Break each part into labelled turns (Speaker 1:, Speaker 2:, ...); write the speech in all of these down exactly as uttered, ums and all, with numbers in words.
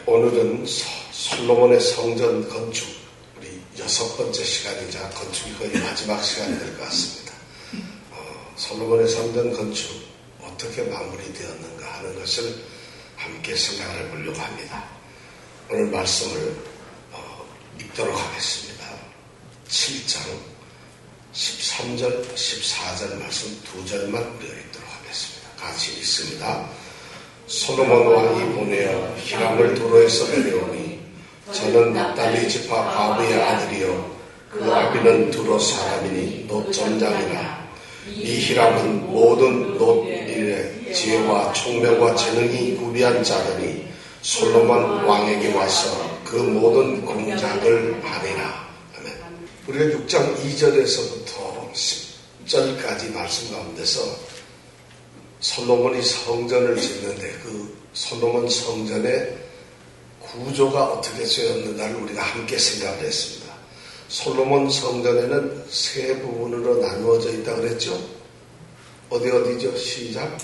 Speaker 1: 오늘은 솔로몬의 성전 건축, 우리 여섯 번째 시간이자 건축이 거의 마지막 시간이 될 것 같습니다. 어, 솔로몬의 성전 건축 어떻게 마무리되었는가 하는 것을 함께 생각을 해보려고 합니다. 오늘 말씀을 어, 읽도록 하겠습니다. 칠 장 십삼 절, 십사 절 말씀 두 절만 우리가 읽도록 하겠습니다. 같이 읽습니다. 솔로몬 왕이 보내어 히람을 도로에서 내려오니 저는 납달리 지파 가브의 아들이요 그 아비는 두로 사람이니 놋 전장이라. 이 히람은 모든 놋 일에 지혜와 총명과 재능이 구비한 자더니 솔로몬 왕에게 와서 그 모든 공작을 하리라. 아멘. 우리가 육 장 이 절에서부터 십 절까지 말씀 가운데서 솔로몬이 성전을 짓는데 그 솔로몬 성전의 구조가 어떻게 되었는가를 우리가 함께 생각을 했습니다. 솔로몬 성전에는 세 부분으로 나누어져 있다고 그랬죠? 어디 어디죠? 시작.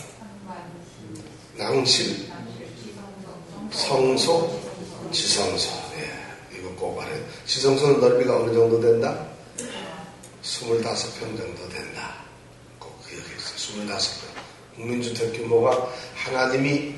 Speaker 1: 낭실, 성소, 지성소. 예, 이거 꼭 말해요. 지성소는 넓이가 어느 정도 된다? 스물다섯 평 정도 된다. 꼭 기억해주세요. 스물다섯 평. 국민주택 규모가 하나님이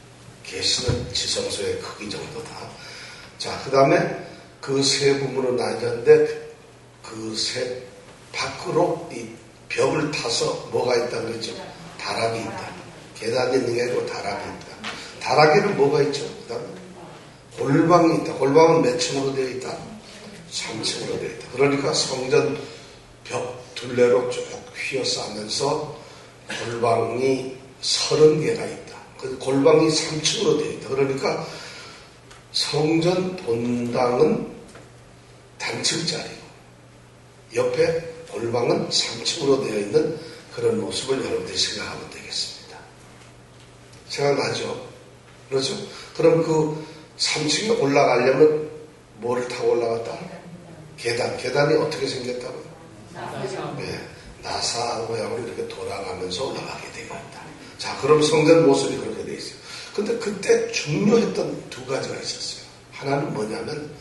Speaker 1: 계시는 지성소의 크기 정도다. 자, 그 다음에 그 세 부분으로 나뉘었는데 그 세 밖으로 이 벽을 타서 뭐가 있다 그랬죠? 다락이 있다. 계단이 있는 게 아니고 다락이 있다. 다락에는 뭐가 있죠? 그 다음에 골방이 있다. 골방은 몇 층으로 되어 있다? 삼 층으로 되어 있다. 그러니까 성전 벽 둘레로 쭉 휘어싸면서 골방이 서른 개가 있다. 그 골방이 삼 층으로 되어 있다. 그러니까 성전 본당은 단층짜리고 옆에 골방은 삼 층으로 되어 있는 그런 모습을 여러분들이 생각하면 되겠습니다. 생각나죠? 그렇죠? 그럼 그 삼 층에 올라가려면 뭐를 타고 올라갔다? 계단. 계단이 어떻게 생겼다고요? 네. 나사 모양으로 이렇게 돌아가면서 올라가게 되어 있다. 자, 그럼 성전 모습이 그렇게 되어 있어요. 근데 그때 중요했던 두 가지가 있었어요. 하나는 뭐냐면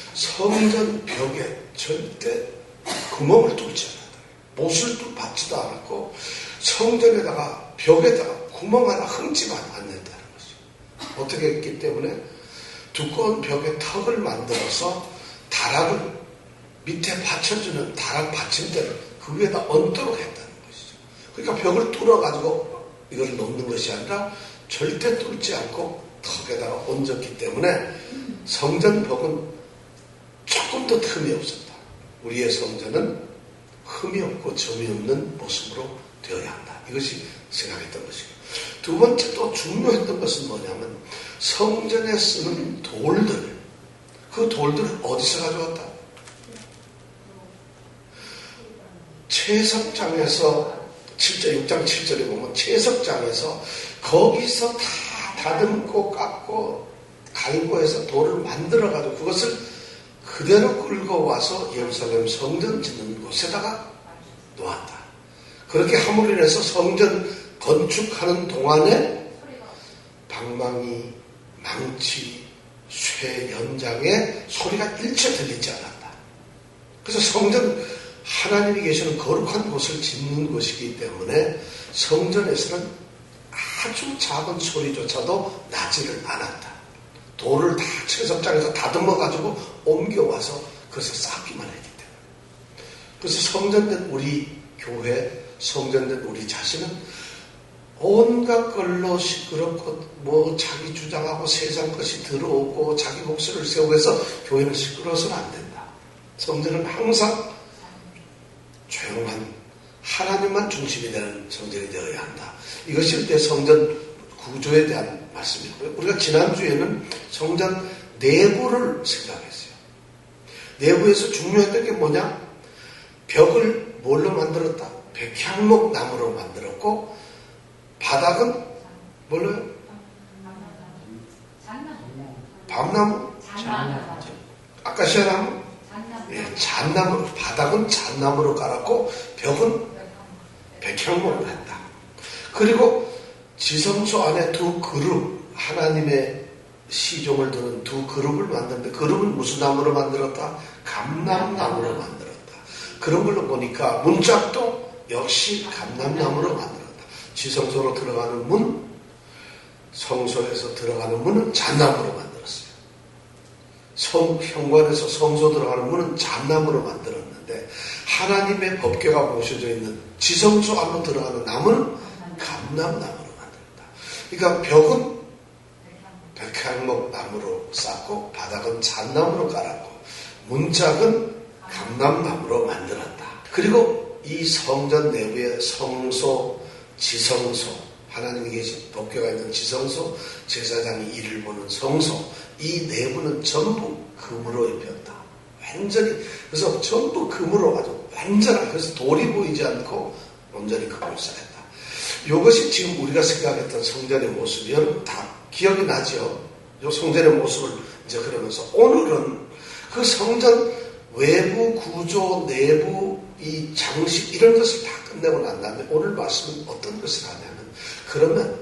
Speaker 1: 성전 벽에 절대 구멍을 뚫지 않았다. 못을 뚫 받지도 않았고 성전에다가 벽에다가 구멍 하나 흠집 안 낸다는 것이죠. 어떻게 했기 때문에 두꺼운 벽에 턱을 만들어서 다락을 밑에 받쳐주는 다락 받침대를 그 위에다 얹도록 했다는 것이죠. 그러니까 벽을 뚫어가지고 이걸 놓는 것이 아니라 절대 뚫지 않고 턱에다가 얹었기 때문에 성전 벽은 조금도 틈이 없었다. 우리의 성전은 흠이 없고 점이 없는 모습으로 되어야 한다. 이것이 생각했던 것이고, 두 번째 또 중요했던 것은 뭐냐면 성전에 쓰는 돌들, 그 돌들을 어디서 가져왔다? 채석장에서 칠 절, 육 장 칠 절에 보면 채석장에서 거기서 다 다듬고 깎고 갈고 해서 돌을 만들어가지고 그것을 그대로 끌고 와서 예루살렘 성전 짓는 곳에다가 놓았다. 그렇게 함으로 인해서 성전 건축하는 동안에 방망이, 망치, 쇠, 연장의 소리가 일체 들리지 않았다. 그래서 성전 하나님이 계시는 거룩한 곳을 짓는 곳이기 때문에 성전에서는 아주 작은 소리조차도 나지를 않았다. 돌을 다 채석장에서 다듬어가지고 옮겨와서 그것을 쌓기만 했기 때문에. 그래서 성전된 우리 교회, 성전된 우리 자신은 온갖 걸로 시끄럽고 뭐 자기 주장하고 세상 것이 들어오고 자기 목소리를 세우고 해서 교회는 시끄러워서는 안 된다. 성전은 항상 조용한 하나님만 중심이 되는 성전이 되어야 한다. 이것이 내 성전 구조에 대한 말씀이고요. 우리가 지난주에는 성전 내부를 생각했어요. 내부에서 중요했던 게 뭐냐? 벽을 뭘로 만들었다? 백향목 나무로 만들었고 바닥은 뭘로요? 밤나무? 아카시아 나무? 예, 잣나무, 바닥은 잣나무로 깔았고 벽은 백향목으로 했다. 그리고 지성소 안에 두 그룹, 하나님의 시종을 두는 두 그룹을 만드는데 그룹은 무슨 나무로 만들었다? 감람나무로 만들었다. 그런 걸로 보니까 문짝도 역시 감람나무로 만들었다. 지성소로 들어가는 문, 성소에서 들어가는 문은 잣나무로 만들었어요. 성, 현관에서 성소 들어가는 문은 잣나무로 만들었는데 하나님의 법궤가 모셔져 있는 지성소 안으로 들어가는 나무는 감람나무로 만들었다. 그러니까 벽은 백향목 나무로 쌓고 바닥은 잣나무로 깔았고 문짝은 감람나무로 만들었다. 그리고 이 성전 내부의 성소, 지성소, 하나님이 계신 법궤가 있는 지성소, 제사장이 이를 보는 성소, 이 내부는 전부 금으로 입혔다. 완전히, 그래서 전부 금으로 가지고 완전한, 그래서 돌이 보이지 않고 온전히 금으로 쌓였다. 이것이 지금 우리가 생각했던 성전의 모습이 여러분 다 기억이 나죠? 이 성전의 모습을 이제 그러면서 오늘은 그 성전 외부 구조, 내부 이 장식 이런 것을 다 끝내고 난 다음에 오늘 말씀은 어떤 것을 하냐면 그러면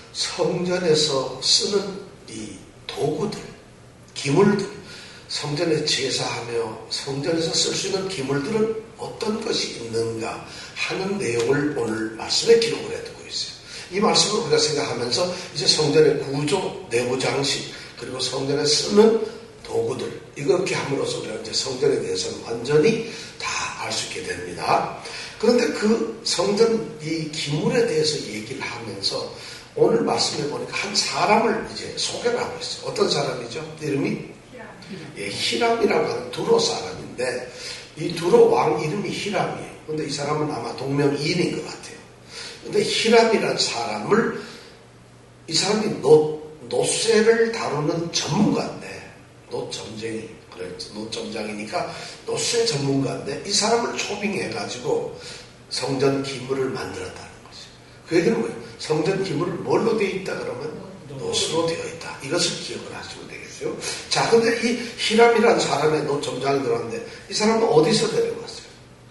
Speaker 1: 성전에서 쓰는 이 도구들, 기물들, 성전에 제사하며 성전에서 쓸 수 있는 기물들은 어떤 것이 있는가 하는 내용을 오늘 말씀에 기록을 해두고 있어요. 이 말씀을 우리가 생각하면서 이제 성전의 구조, 내부 장식, 그리고 성전에 쓰는 도구들, 이렇게 함으로써 우리가 이제 성전에 대해서는 완전히 다 알 수 있게 됩니다. 그런데 그 성전 이 기물에 대해서 얘기를 하면서 오늘 말씀해 보니까 한 사람을 이제 소개를 하고 있어요. 어떤 사람이죠? 이름이? 히람. 예, 히람이라고 하는 두로 사람인데 이 두로 왕 이름이 히람이에요. 근데 이 사람은 아마 동명이인인 것 같아요. 근데 히람이라는 사람을 이 사람이 노, 노쇠를 다루는 전문가인데 노점쟁이, 그래서 노점장이니까 노쇠 전문가인데 이 사람을 초빙해가지고 성전 기물을 만들었다는 거죠. 그 얘기는 뭐예요? 성전 기물은 뭘로 되어 있다 그러면 노수로 되어 있다. 이것을 기억을 하시면 되겠어요. 자, 근데 이 히람이라는 사람의 노점장이 들어왔는데 이 사람은 어디서 데려왔어요?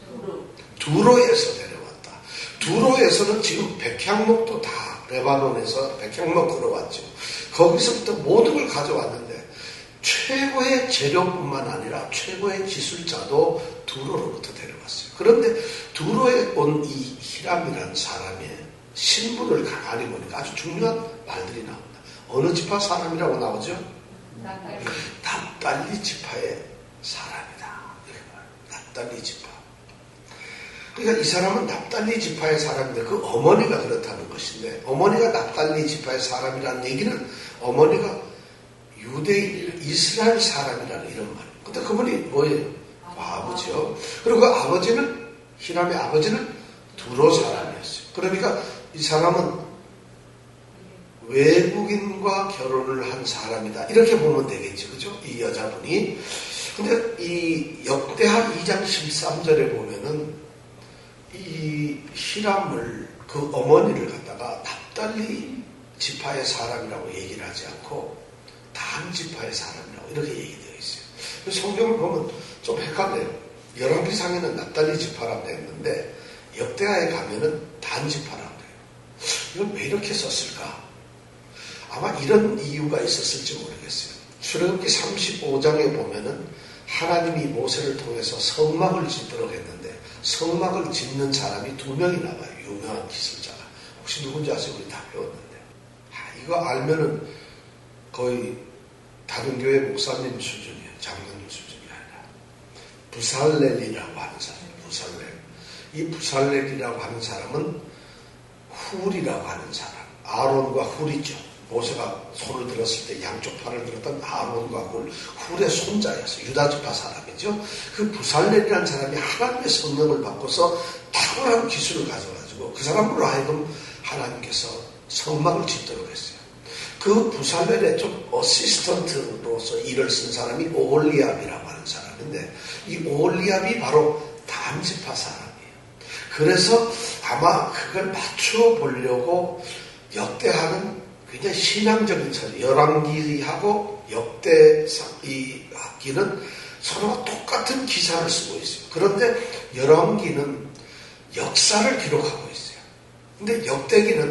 Speaker 1: 두로. 두로에서 데려왔다. 두로에서는 지금 백향목도 다 레바논에서 백향목 걸어왔죠. 거기서부터 모든 걸 가져왔는데 최고의 재료뿐만 아니라 최고의 기술자도 두로로부터 데려왔어요. 그런데 두로에 온 이 히람이라는 사람의 신분을 가만히 보니까 아주 중요한 말들이 나옵니다. 어느 지파 사람이라고 나오죠? 납달리, 납달리 지파의 사람이다. 납달리 지파. 그러니까 이 사람은 납달리 지파의 사람인데 그 어머니가 그렇다는 것인데 어머니가 납달리 지파의 사람이라는 얘기는 어머니가 유대인, 이스라엘 사람이라는 이런 말이에요. 근데 그분이 뭐예요? 아버지요. 그리고 그 아버지는, 히람의 아버지는 두로 사람이었어요. 그러니까 이 사람은 외국인과 결혼을 한 사람이다. 이렇게 보면 되겠죠. 그죠? 이 여자분이. 근데 이 역대하 이 장 십삼 절에 보면은 이 히람을, 그 어머니를 갖다가 납달리 지파의 사람이라고 얘기를 하지 않고 단 지파의 사람이라고 이렇게 얘기되어 있어요. 성경을 보면 좀 헷갈려요. 열왕기상에는 납달리 지파라고 되어 있는데 역대하에 가면은 단 지파라고 돼요. 이건 왜 이렇게 썼을까? 아마 이런 이유가 있었을지 모르겠어요. 출애굽기 삼십오 장에 보면은 하나님이 모세를 통해서 성막을 짓도록 했는데 성막을 짓는 사람이 두 명이 나와요. 유명한 기술자가. 혹시 누군지 아세요? 우리 다 배웠는데. 아, 이거 알면은 거의 다른 교회 목사님 수준이에요. 장로님 수준이 아니라. 부살렐이라고 하는 사람이에요. 부살렐. 이 부살렐이라고 하는 사람은 훌이라고 하는 사람. 아론과 훌이죠. 모세가 손을 들었을 때 양쪽 팔을 들었던 아론과 훌. 훌의 손자였어요. 유다지파 사람이죠. 그 부살렐이라는 사람이 하나님의 성령을 받고서 탁월한 기술을 가져가지고 그 사람으로 하여금 하나님께서 성막을 짓도록 했어요. 그 부살렐의 좀 어시스턴트로서 일을 쓴 사람이 오홀리압이라고 하는 사람인데 이 오홀리압이 바로 단지파 사람이에요. 그래서 아마 그걸 맞춰 보려고 역대하는 굉장히 신앙적인 설, 열왕기하고 역대 이 학기는 서로 똑같은 기사를 쓰고 있어요. 그런데 열왕기는 역사를 기록하고 있어요. 근데 역대기는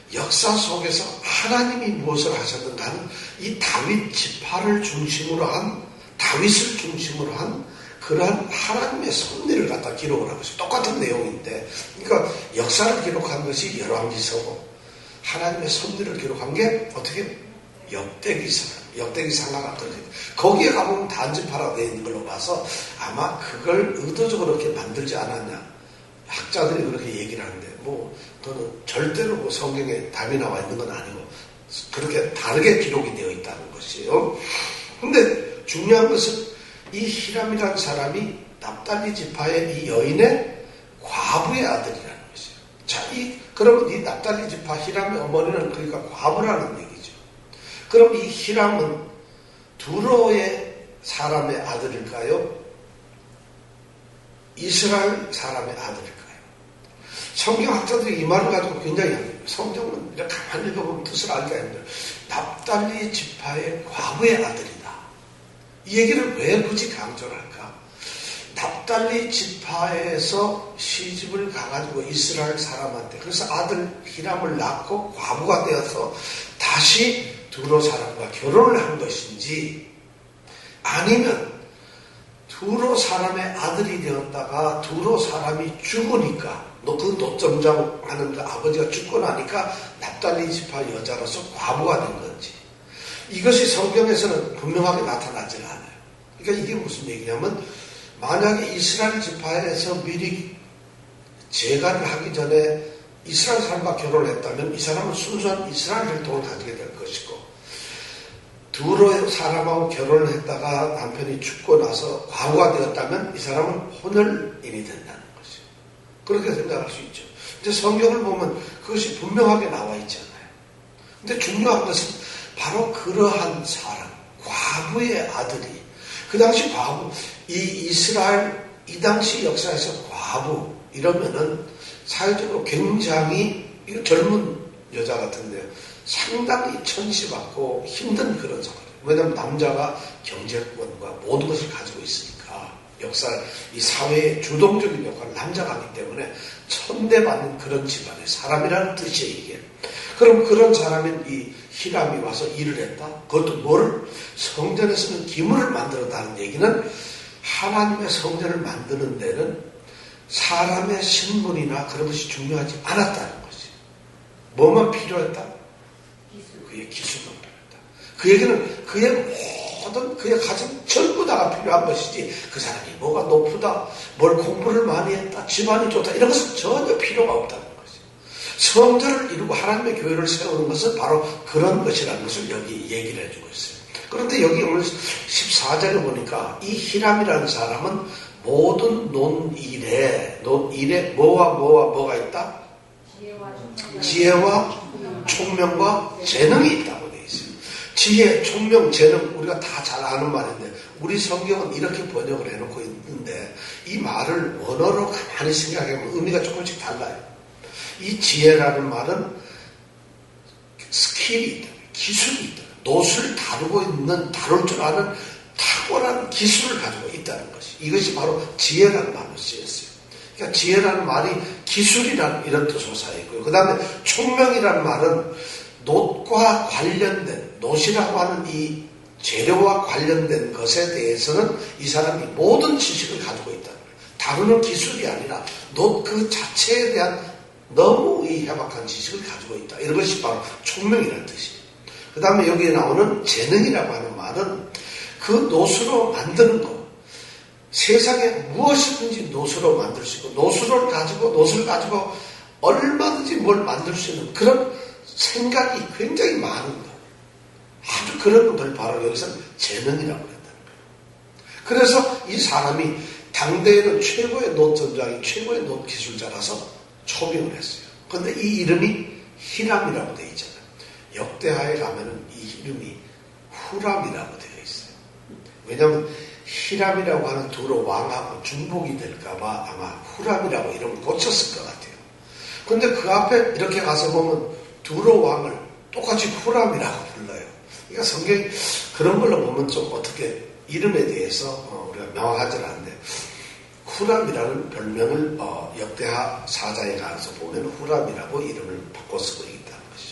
Speaker 1: 역사 속에서 하나님이 무엇을 하셨는가 하는 이 다윗 지파를 중심으로 한, 다윗을 중심으로 한 그러한 하나님의 섭리를 갖다 기록을 하고 있어요. 똑같은 내용인데, 그러니까 역사를 기록한 것이 열왕기서고 하나님의 섭리를 기록한 게 어떻게 역대기서, 역대기상가가 그렇게 거기에 가보면 단지파라고 되어 있는 걸로 봐서 아마 그걸 의도적으로 그렇게 만들지 않았냐, 학자들이 그렇게 얘기를 하는데, 뭐 그거는 절대로 뭐 성경에 답이 나와 있는 건 아니고 그렇게 다르게 기록이 되어 있다는 것이에요. 근데 중요한 것은 이 히람이라는 사람이 납달리 지파의 이 여인의 과부의 아들이라는 것이에요. 자, 이 그러면 이 납달리 지파 히람의 어머니는 그러니까 과부라는 얘기죠. 그럼 이 히람은 두로의 사람의 아들일까요? 이스라엘 사람의 아들일까요? 성경학자들이 이 말을 가지고 굉장히 성경은 이렇게 가만히 읽어보면 뜻을 알기가 힘들어요. 납달리 지파의 과부의 아들이다. 이 얘기를 왜 굳이 강조를 할까? 납달리 지파에서 시집을 가가지고 이스라엘 사람한테, 그래서 아들 히람을 낳고 과부가 되어서 다시 두로 사람과 결혼을 한 것인지, 아니면 두로 사람의 아들이 되었다가 두로 사람이 죽으니까, 너 그 노점장 하는 그 아버지가 죽고 나니까 납달리 지파 여자로서 과부가 된 건지, 이것이 성경에서는 분명하게 나타나지 않아요. 그러니까 이게 무슨 얘기냐면, 만약에 이스라엘 지파에서 미리 재가를 하기 전에 이스라엘 사람과 결혼을 했다면 이 사람은 순수한 이스라엘 혈통을 가지게 될 것이고, 두로 사람하고 결혼을 했다가 남편이 죽고 나서 과부가 되었다면 이 사람은 혼혈인이 된다는 것이에요. 그렇게 생각할 수 있죠. 이제 성경을 보면 그것이 분명하게 나와 있잖아요. 근데 중요한 것은 바로 그러한 사람, 과부의 아들이, 그 당시 과부, 이 이스라엘, 이 당시 역사에서 과부, 이러면은 사회적으로 굉장히 젊은 여자 같은데요. 상당히 천시받고 힘든 그런 상황이에요. 왜냐하면 남자가 경제권과 모든 것을 가지고 있으니까, 역사, 이 사회의 주동적인 역할을 남자가 하기 때문에 천대받는 그런 집안의 사람이라는 뜻이에요, 이게. 그럼 그런 사람인 이 히람이 와서 일을 했다? 그것도 뭐를? 성전에서는 기물을 만들었다는 얘기는 하나님의 성전을 만드는 데는 사람의 신분이나 그런 것이 중요하지 않았다는 것이. 뭐만 필요했다? 그의 기술만 필요했다. 그 얘기는 그의 모든, 그의 가진 전부 다가 필요한 것이지, 그 사람이 뭐가 높다, 뭘 공부를 많이 했다, 집안이 좋다, 이런 것은 전혀 필요가 없다는 것이. 성전을 이루고 하나님의 교회를 세우는 것은 바로 그런 것이라는 것을 여기 얘기를 해주고 있어요. 그런데 여기 오늘 십사 절에 보니까 이 히람이라는 사람은 모든 논일에, 논일에 뭐와 뭐와 뭐가 있다? 지혜와, 지혜와 총명과 재능이 있다고 되어 있어요. 지혜, 총명, 재능, 우리가 다 잘 아는 말인데, 우리 성경은 이렇게 번역을 해놓고 있는데, 이 말을 원어로 가만히 생각해보면 의미가 조금씩 달라요. 이 지혜라는 말은 스킬이 있다, 기술이 있다, 노수를 다루고 있는, 다룰 줄 아는 탁월한 기술을 가지고 있다는 것이, 이것이 바로 지혜라는 말로 쓰였어요. 그러니까 지혜라는 말이 기술이라는 이런 뜻으로 사용했고요. 그 다음에 총명이라는 말은 놋과 관련된, 놋이라고 하는 이 재료와 관련된 것에 대해서는 이 사람이 모든 지식을 가지고 있다는 거예요. 다루는 기술이 아니라 놋 그 자체에 대한 너무 이 해박한 지식을 가지고 있다. 이런 것이 바로 총명이라는 뜻이에요. 그 다음에 여기에 나오는 재능이라고 하는 말은 그 놋으로 만드는 것, 세상에 무엇이든지 놋으로 만들 수 있고, 놋을 가지고, 놋을 가지고 얼마든지 뭘 만들 수 있는 그런 생각이 굉장히 많은 것. 아주 그런 것들 바로 여기서는 재능이라고 한다는 거예요. 그래서 이 사람이 당대에는 최고의 놋 전장이 최고의 놋 기술자라서 초빙을 했어요. 그런데 이 이름이 히람이라고 되어 있잖아요. 역대하에 가면은 이 이름이 후람이라고 되어 있어요. 왜냐하면 히람이라고 하는 두로 왕하고 중복이 될까봐 아마 후람이라고 이름을 고쳤을 것 같아요. 그런데 그 앞에 이렇게 가서 보면 두로 왕을 똑같이 후람이라고 불러요. 그러니까 성경이 그런 걸로 보면 좀 어떻게 이름에 대해서 우리가 명확하지는 않은데, 후람이라는 별명을 어 역대하 사자에 가서 보면 후람이라고 이름을 바꿔 쓰고 있다는 것이죠.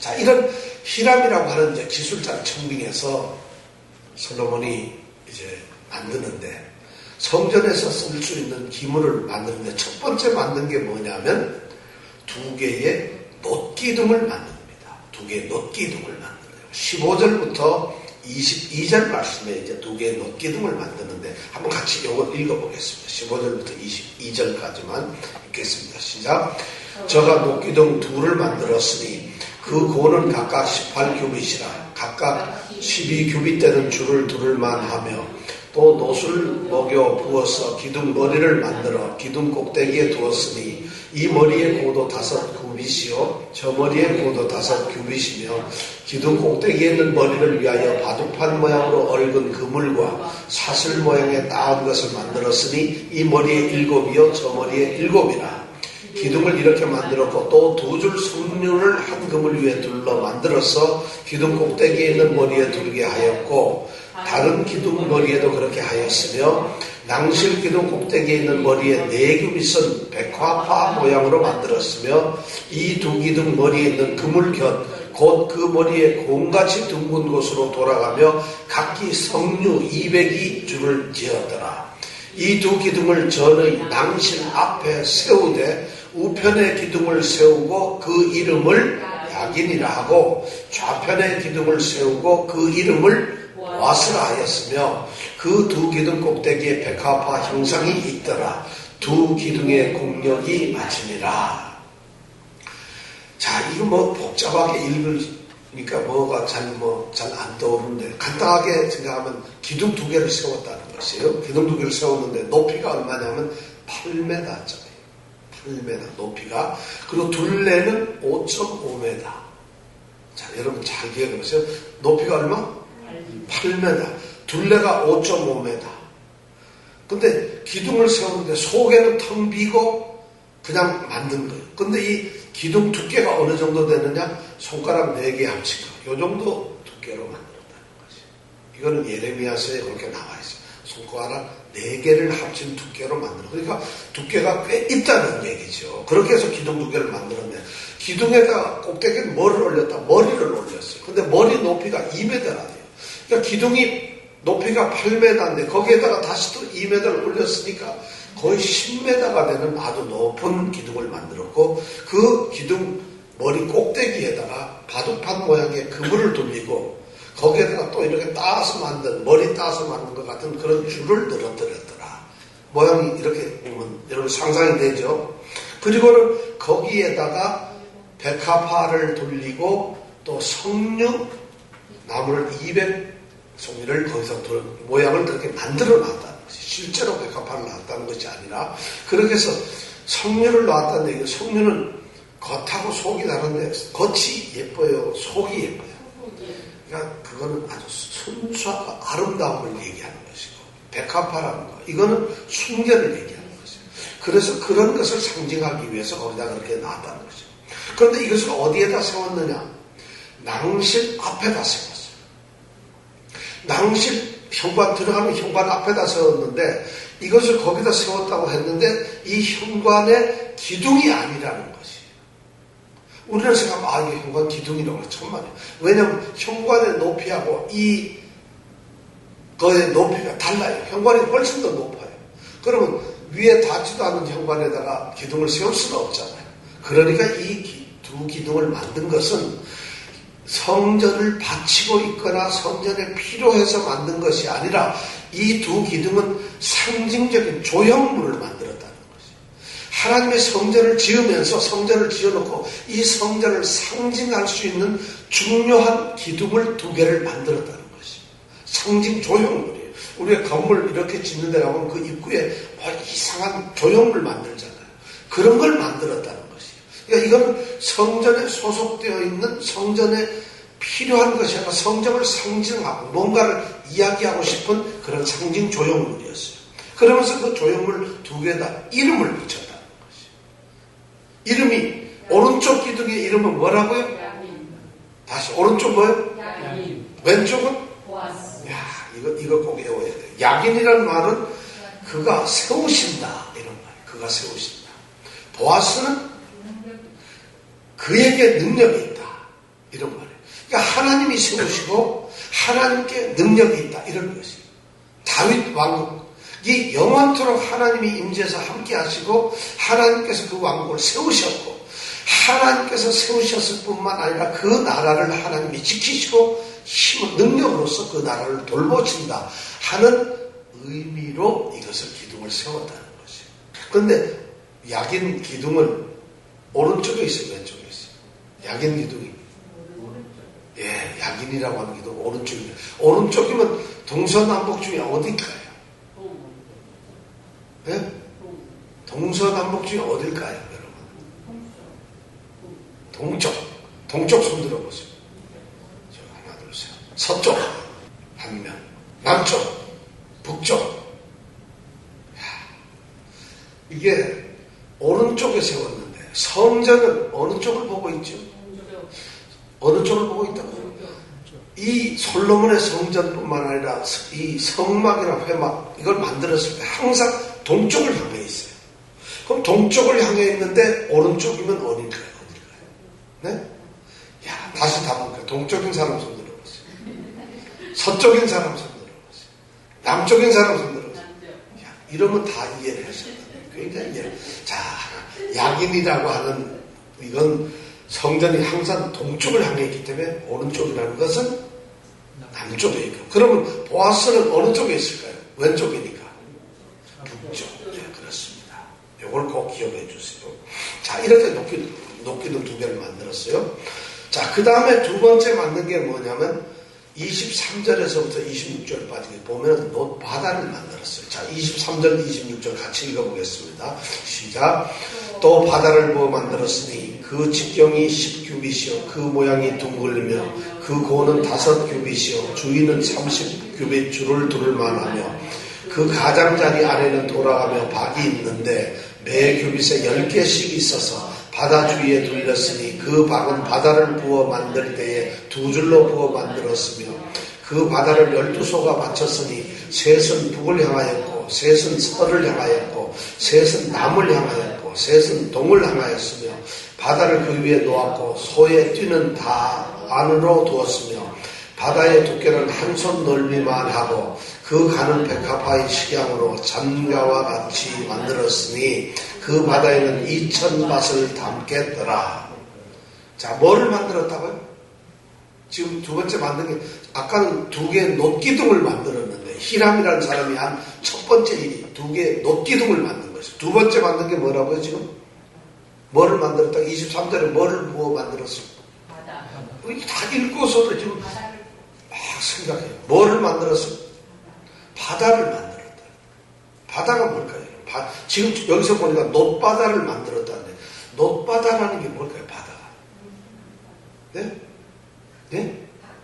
Speaker 1: 자, 이런 히람이라고 하는 이제 기술자를 청빙해서 솔로몬이 이제 만드는데, 성전에서 쓸 수 있는 기물을 만드는데 첫 번째 만든 게 뭐냐면 두 개의 놋기둥을 만듭니다. 두 개의 놋기둥을 만드는 거예요. 십오 절부터 이십이 절 말씀에 이제 두 개의 놋기둥을 만드는데 한번 같이 이걸 읽어보겠습니다. 십오 절부터 이십이 절까지만 읽겠습니다. 시작. 저가 놋기둥 둘을 만들었으니 그 고는 각각 십팔 규빗이라 각각 십이 규빗 되는 줄을 두를만 하며 또 놋을 먹여 부어서 기둥 머리를 만들어 기둥 꼭대기에 두었으니 이 머리의 고도 다섯 규빗이요 저 머리의 고도 다섯 규빗이며 기둥 꼭대기에 있는 머리를 위하여 바둑판 모양으로 얽은 그물과 사슬 모양의 따은 것을 만들었으니 이 머리의 일곱이요 저 머리의 일곱이라. 기둥을 이렇게 만들었고 또 두 줄 석륜을 한 그물 위에 둘러 만들어서 기둥 꼭대기에 있는 머리에 둘게 하였고 다른 기둥 머리에도 그렇게 하였으며 낭실 기둥 꼭대기에 있는 머리에 네 규빗은 백화파 모양으로 만들었으며 이 두 기둥 머리에 있는 그물 곁 곧 그 머리에 곰같이 둥근 곳으로 돌아가며 각기 석류 이백이 줄을 지었더라. 이 두 기둥을 전의 낭실 앞에 세우되 우편의 기둥을 세우고 그 이름을 야긴이라 하고 좌편의 기둥을 세우고 그 이름을 보아스라 하였으며 그 두 기둥 꼭대기에 백합화 형상이 있더라. 두 기둥의 공력이 마침이라. 자, 이거 뭐 복잡하게 읽으니까 뭐가 잘 뭐 잘 안 떠오르는데 간단하게 생각하면 기둥 두 개를 세웠다는 것이에요. 기둥 두 개를 세웠는데 높이가 얼마냐면 팔 미터짜리. 팔 미터 높이가. 그리고 둘레는 오 점 오 미터. 자, 여러분 잘 기억해 보세요. 높이가 얼마? 팔 미터. 둘레가 오 점 오 미터. 근데 기둥을 세우는데 속에는 텅 비고 그냥 만든 거예요. 근데 이 기둥 두께가 어느 정도 되느냐? 손가락 네 개 합친 거. 요 정도 두께로 만들었다는 거지. 이거는 예레미야서에 그렇게 나와 있어요. 손가락 네 개를 합친 두께로 만들어. 그러니까 두께가 꽤 있다는 얘기죠. 그렇게 해서 기둥 두 개를 만들었네. 기둥에다 꼭대기에 뭐를 올렸다? 머리를 올렸어요. 근데 머리 높이가 이 미터라 돼요. 그러니까 기둥이 높이가 팔 미터인데 거기에다가 다시 또 이 미터를 올렸으니까 거의 십 미터가 되는 아주 높은 기둥을 만들었고 그 기둥 머리 꼭대기에다가 바둑판 모양의 그물을 돌리고 거기에다가 또 이렇게 따서 만든 머리 따서 만든 것 같은 그런 줄을 늘어뜨렸더라. 모양이 이렇게 보면 여러분 상상이 되죠. 그리고는 거기에다가 백합화를 돌리고 또 석류 나무를 이백 송이를 거기서 돌, 모양을 그렇게 만들어 놨다는 것이 실제로 백합화를 놨다는 것이 아니라 그렇게 해서 석류를 놨다는 얘기는 석류는 겉하고 속이 다른데 겉이 예뻐요, 속이 예뻐요. 그러니까 그거는 아주 순수하고 아름다움을 얘기하는 것이고 백합화라는 거 이거는 순결을 얘기하는 것이죠. 그래서 그런 것을 상징하기 위해서 거기다 그렇게 놨다는 거죠. 그런데 이것을 어디에다 세웠느냐? 낭실 앞에다 세웠어요. 낭실 현관 들어가는 현관 앞에다 세웠는데 이것을 거기다 세웠다고 했는데 이 현관의 기둥이 아니라는 것이. 우리는 생각하면 아 이게 현관 기둥이라고 천만이에요. 왜냐하면 현관의 높이하고 이 거의 높이가 달라요. 현관이 훨씬 더 높아요. 그러면 위에 닿지도 않는 현관에다가 기둥을 세울 수는 없잖아요. 그러니까 이 두 기둥을 만든 것은 성전을 바치고 있거나 성전에 필요해서 만든 것이 아니라 이 두 기둥은 상징적인 조형물을 만들었다는 것이에요. 하나님의 성전을 지으면서 성전을 지어놓고 이 성전을 상징할 수 있는 중요한 기둥을 두 개를 만들었다는 것이에요. 상징 조형물이에요. 우리가 건물 이렇게 짓는 데 가면 그 입구에 뭐 이상한 조형물 만들잖아요. 그런 걸 만들었다는 것이에요. 그러니까 이건 성전에 소속되어 있는 성전에 필요한 것이 아니라 성전을 상징하고 뭔가를 이야기하고 싶은 그런 상징 조형물이었어요. 그러면서 그 조형물 두 개에다 이름을 붙였다는 것이에요. 이름이 오른쪽 기둥의 이름은 뭐라고요? 야긴. 다시 오른쪽 뭐예요? 야긴. 왼쪽은? 보아스. 야, 이거 이거 꼭 외워야 돼요. 야긴이라는 말은 그가 세우신다 이런 말. 그가 세우신다. 보아스는 그에게 능력이 있다. 이런 말이에요. 그러니까 하나님이 세우시고 하나님께 능력이 있다. 이런 것이에요. 다윗 왕국. 이 영원토록 하나님이 임재해서 함께 하시고 하나님께서 그 왕국을 세우셨고 하나님께서 세우셨을 뿐만 아니라 그 나라를 하나님이 지키시고 힘, 능력으로서 그 나라를 돌보신다 하는 의미로 이것을 기둥을 세웠다는 것이에요. 그런데 약인 기둥은 오른쪽에 있어요? 왼쪽에 있어요? 약인 기둥이. 예, 약인이라고 하는 기둥 오른쪽입니다. 오른쪽이면 동서남북 중에 어딜까요? 예? 동서남북 중에 어딜까요, 여러분? 동쪽. 동쪽 손 들어보세요. 하나, 둘, 셋. 서쪽 한 면, 남쪽, 북쪽. 야, 이게 오른쪽에 세웠는데 성전은 어느 쪽을 보고 있죠? 어느 쪽을 보고 있다고요? 이 솔로몬의 성전뿐만 아니라 이 성막이나 회막 이걸 만들었을 때 항상 동쪽을 향해 있어요. 그럼 동쪽을 향해 있는데 오른쪽이면 어딜까요? 어딜까요? 네? 야, 다시 답볼까요? 동쪽인 사람 손 들어보세요. 서쪽인 사람 손 들어보세요. 남쪽인 사람 손 들어보세요. 야, 이러면 다 이해를 하셨거든요. 굉장히 이해를. 자, 약인이라고 하는 이건 성전이 항상 동쪽을 향해 있기 때문에 오른쪽이라는 것은 남쪽에 있고. 그러면 보아스는 어느 쪽에 있을까요? 왼쪽이니까. 북쪽. 네, 그렇습니다. 이걸 꼭 기억해 주세요. 자, 이렇게 높이, 높이는 두 개를 만들었어요. 자, 그 다음에 두 번째 만든 게 뭐냐면 이십삼 절에서부터 이십육 절까지 보면 바다를 만들었어요. 자, 이십삼 절, 이십육 절 같이 읽어보겠습니다. 시작. 또 바다를 부어 만들었으니 그 직경이 십 규빗이요 그 모양이 둥글리며 그 고는 다섯 규빗이요 주위는 삼십 규빗 줄을 두를 만하며 그 가장자리 아래는 돌아가며 박이 있는데 매 규빗에 열 개씩 있어서 바다 주위에 둘렸으니 그 박은 바다를 부어 만들 때에 두 줄로 부어 만들었으며 그 바다를 열두 소가 받쳤으니 셋은 북을 향하였고 셋은 서를 향하였고 셋은 남을 향하였고 셋은 동을 향하였으며 바다를 그 위에 놓았고 소의 띠는 다 안으로 두었으며 바다의 두께는 한 손 넓이만 하고 그 가는 백합화의 식양으로 잔가와 같이 만들었으니 그 바다에는 이천 밭을 담겠더라. 자, 뭐를 만들었다고요? 지금 두 번째 만든 게 아까는 두 개의 놋기둥을 만들었는데 히람이라는 사람이 한 첫 번째 일이 두 개의 놋기둥을 만든 것이죠. 두 번째 만든 게 뭐라고요 지금? 뭐를 만들었다? 이십삼 절에 뭐를 부어 만들었어? 바다. 이게 다 읽고서도 지금 막 생각해요. 뭐를 만들었어? 바다를 만들었다. 바다가 뭘까요? 바, 지금 여기서 보니까 놋바다를 만들었다는데 놋바다라는 게 뭘까요? 바다가. 네? 네?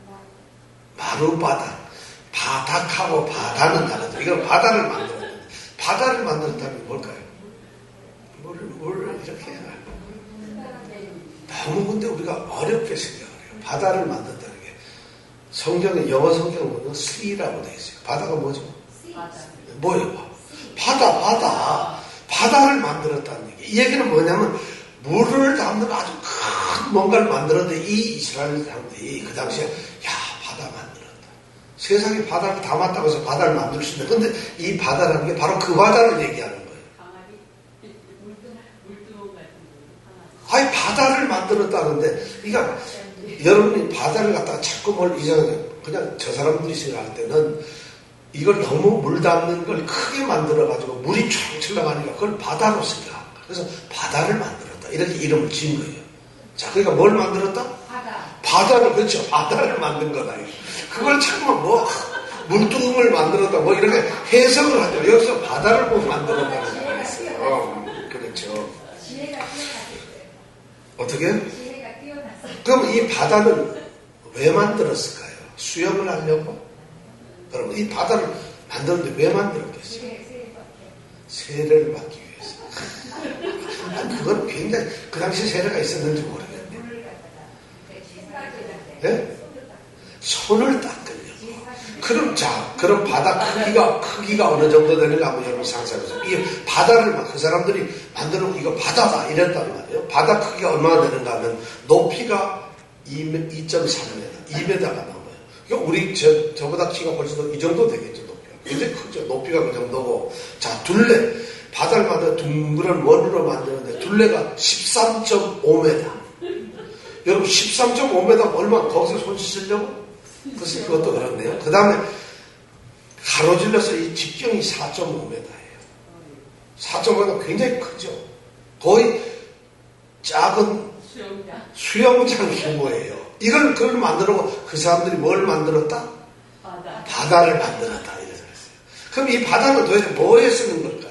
Speaker 1: 마루바다. 바닥하고 바다는 다르죠. 이건 바다를 만들었다. 바다를 만들었다는 게 뭘까요? 뭘, 뭘 이렇게 해야 할까요? 너무 근데 우리가 어렵게 생각을 해요. 바다를 만든다는 게 성경에 영어 성경을 보면 sea라고 되어 있어요. 바다가 뭐죠? 뭐예요? 바다, 바다. 바다를 만들었다는 얘기. 이 얘기는 뭐냐면 물을 담는 아주 큰 뭔가를 만들었는데 이 이스라엘 사람들이 그 당시에 야, 바다 만들었다. 세상에 바다를 담았다고 해서 바다를 만들 수 있는데 근데 이 바다라는 게 바로 그 바다를 얘기하는 거예요. 아니 바다를 만들었다는데 그러니까 여러분이 바다를 갖다가 자꾸 뭘 이상하게 그냥 저 사람들이 생각할 때는 이걸 너무 물 담는 걸 크게 만들어가지고 물이 쫙 흘러가니까 그걸 바다로 생각한 거예요. 그래서 바다를 만들었다. 이렇게 이름을 지은 거예요. 자, 그러니까 뭘 만들었다? 바다. 바다를, 그렇죠. 바다를 만든 거다. 그걸 자꾸 뭐, 물두멍을 만들었다. 뭐 이렇게 해석을 하죠. 여기서 바다를 뭐 만들었다는 거예요. 어, 그렇죠. 어떻게? 그럼 이 바다는 왜 만들었을까요? 수영을 하려고? 그럼 이 바다를 만드는데 왜 만들었겠어요? 세례를 받기 위해서. 아, 그건 굉장히 그 당시 세례가 있었는지 모르겠네. 네? 손을 닦으려고. 그럼 자, 그럼 바다 크기가 크기가 어느 정도 되는가 한번 여러분 상상해보세요. 이 바다를 막 그 사람들이 만들어놓고 이거 바다다 이랬단 말이에요. 바다 크기가 얼마나 되는가 하면 높이가 이 점 삼 미터, 이 미터가 넘어요. 그러니까 우리 저, 저보다 키가 벌써 이 정도 되겠죠, 높이가. 굉장히 크죠. 높이가 그 정도고. 자, 둘레. 바다를 만들어 둥그런 원으로 만드는데 둘레가 십삼 점 오 미터. 여러분 십삼 점 오 미터 얼마 거기서 손 씻으려고? 글쎄 그것도 그렇네요. 그 다음에 가로질러서 이 직경이 사 점 오 미터예요. 사 점 오 미터 굉장히 크죠. 거의 작은 수영장, 수영장 규모예요. 이걸 그걸 만들고 그 사람들이 뭘 만들었다? 바다. 바다를 만들었다 이래서 그랬어요. 그럼 이 바다는 도대체 뭐에 쓰는 걸까요?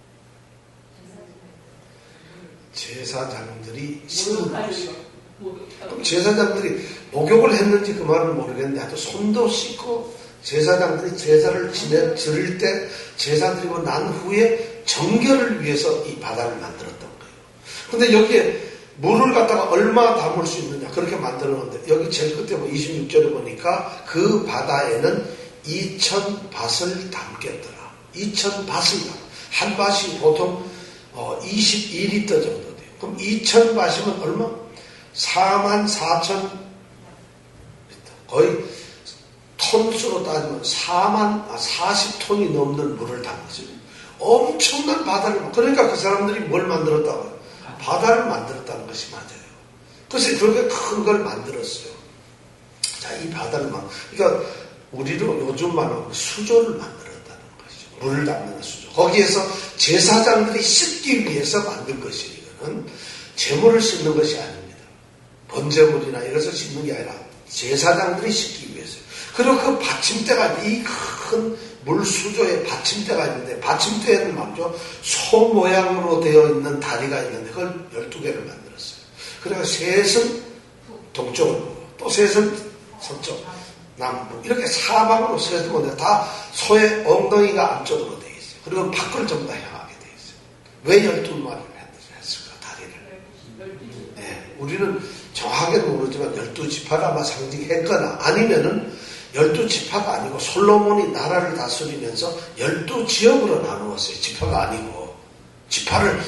Speaker 1: 제사장들이 쓰는 것이에요. 그럼 제사장들이 목욕을 했는지 그 말은 모르겠는데 하여튼 손도 씻고 제사장들이 제사를 지내 드릴 때 제사 드리고 난 후에 정결을 위해서 이 바다를 만들었던 거예요. 근데 여기에 물을 갖다가 얼마 담을 수 있느냐 그렇게 만들었는데 여기 제일 끝에 뭐 이십육 절에 보니까 그 바다에는 이천 밭을 담겠더라. 이천 밭을 담. 한 밭이 보통 어, 이십이 리터 정도 돼요. 그럼 이천 밭이면 얼마? 사만 사천 리터. 거의 톤수로 따지면 사만, 아, 사십 톤이 넘는 물을 담았어요. 엄청난 바다를, 그러니까 그 사람들이 뭘 만들었다고요? 바다를 만들었다는 것이 맞아요. 그래서 그렇게 큰 걸 만들었어요. 자, 이 바다를 만, 그러니까 우리로 요즘 말하면 수조를 만들었다는 것이죠. 물을 담는 수조. 거기에서 제사장들이 씻기 위해서 만든 것이에요. 이거는 제물을 씻는 것이 아닙니다. 번제물이나 이것을 씻는 게 아니라 제사장들이 씻기 위해서요. 그리고 그 받침대가 이 큰 물수조에 받침대가 있는데 받침대에는 말이죠. 소 모양으로 되어 있는 다리가 있는데 그걸 열두 개를 만들었어요. 그래서 셋은 동쪽으로 또 셋은 서쪽, 남북 이렇게 사방으로 셋은 건데 다 소의 엉덩이가 안쪽으로 되어 있어요. 그리고 밖을 전부 다 향하게 되어 있어요. 왜 열두 마리를 했을까 다리를? 네, 우리는 정확하게는 모르지만 열두 지파가 아마 상징했거나 아니면은 열두 지파가 아니고 솔로몬이 나라를 다스리면서 열두 지역으로 나누었어요. 지파가 아니고 지파를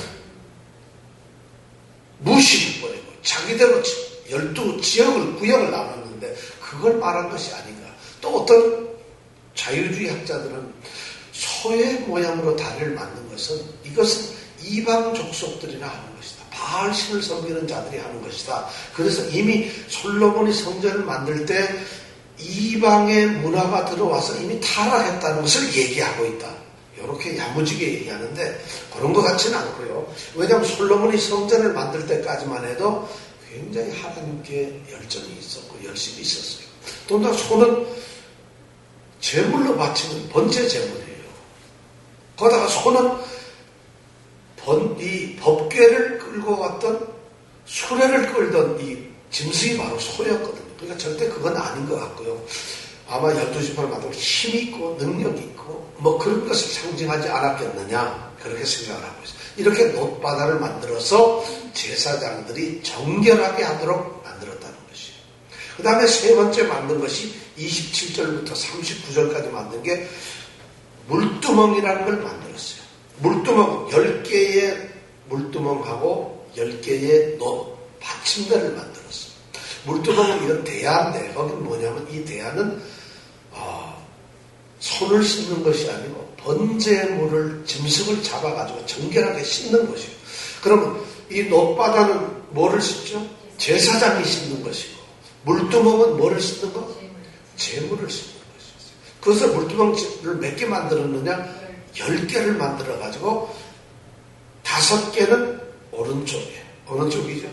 Speaker 1: 무시해버리고 자기대로 열두 지역을 구역을 나눴는데 그걸 말한 것이 아닌가. 또 어떤 자유주의 학자들은 소의 모양으로 다리를 만든 것은 이것은 이방 족속들이나 하는 것이다. 바알 신을 섬기는 자들이 하는 것이다. 그래서 이미 솔로몬이 성전을 만들 때 이방의 문화가 들어와서 이미 타락했다는 것을 얘기하고 있다. 이렇게 야무지게 얘기하는데 그런 것 같지는 않고요. 왜냐하면 솔로몬이 성전을 만들 때까지만 해도 굉장히 하나님께 열정이 있었고 열심히 있었어요. 또 소는 제물로 바치는 번제 제물이에요. 거기다가 소는 번, 이 법궤를 끌고 갔던 수레를 끌던 이 짐승이 바로 소였거든요. 그러니까 절대 그건 아닌 것 같고요. 아마 열두 지파를 만들고 힘이 있고 능력이 있고 뭐 그런 것을 상징하지 않았겠느냐 그렇게 생각을 하고 있어요. 이렇게 놋바다를 만들어서 제사장들이 정결하게 하도록 만들었다는 것이에요. 그 다음에 세 번째 만든 것이 이십칠 절부터 삼십구 절까지 만든 게 물두멍이라는 걸 만들었어요. 물두멍 열 개의 물두멍하고 열 개의 놋 받침대를 만들었어요. 물두멍은 이런 대야인데 거기는 뭐냐면 이 대야는 어, 손을 씻는 것이 아니고 번제물을 짐승을 잡아가지고 정결하게 씻는 것이에요. 그러면 이 놋바다는 뭐를 씻죠? 제사장이 씻는 것이고 물두멍은 뭐를 씻는 것? 제물을 씻는 것이었어요. 그래서 물두멍을 몇 개 만들었느냐? 열 개를 만들어가지고 다섯 개는 오른쪽에 어느 쪽이죠?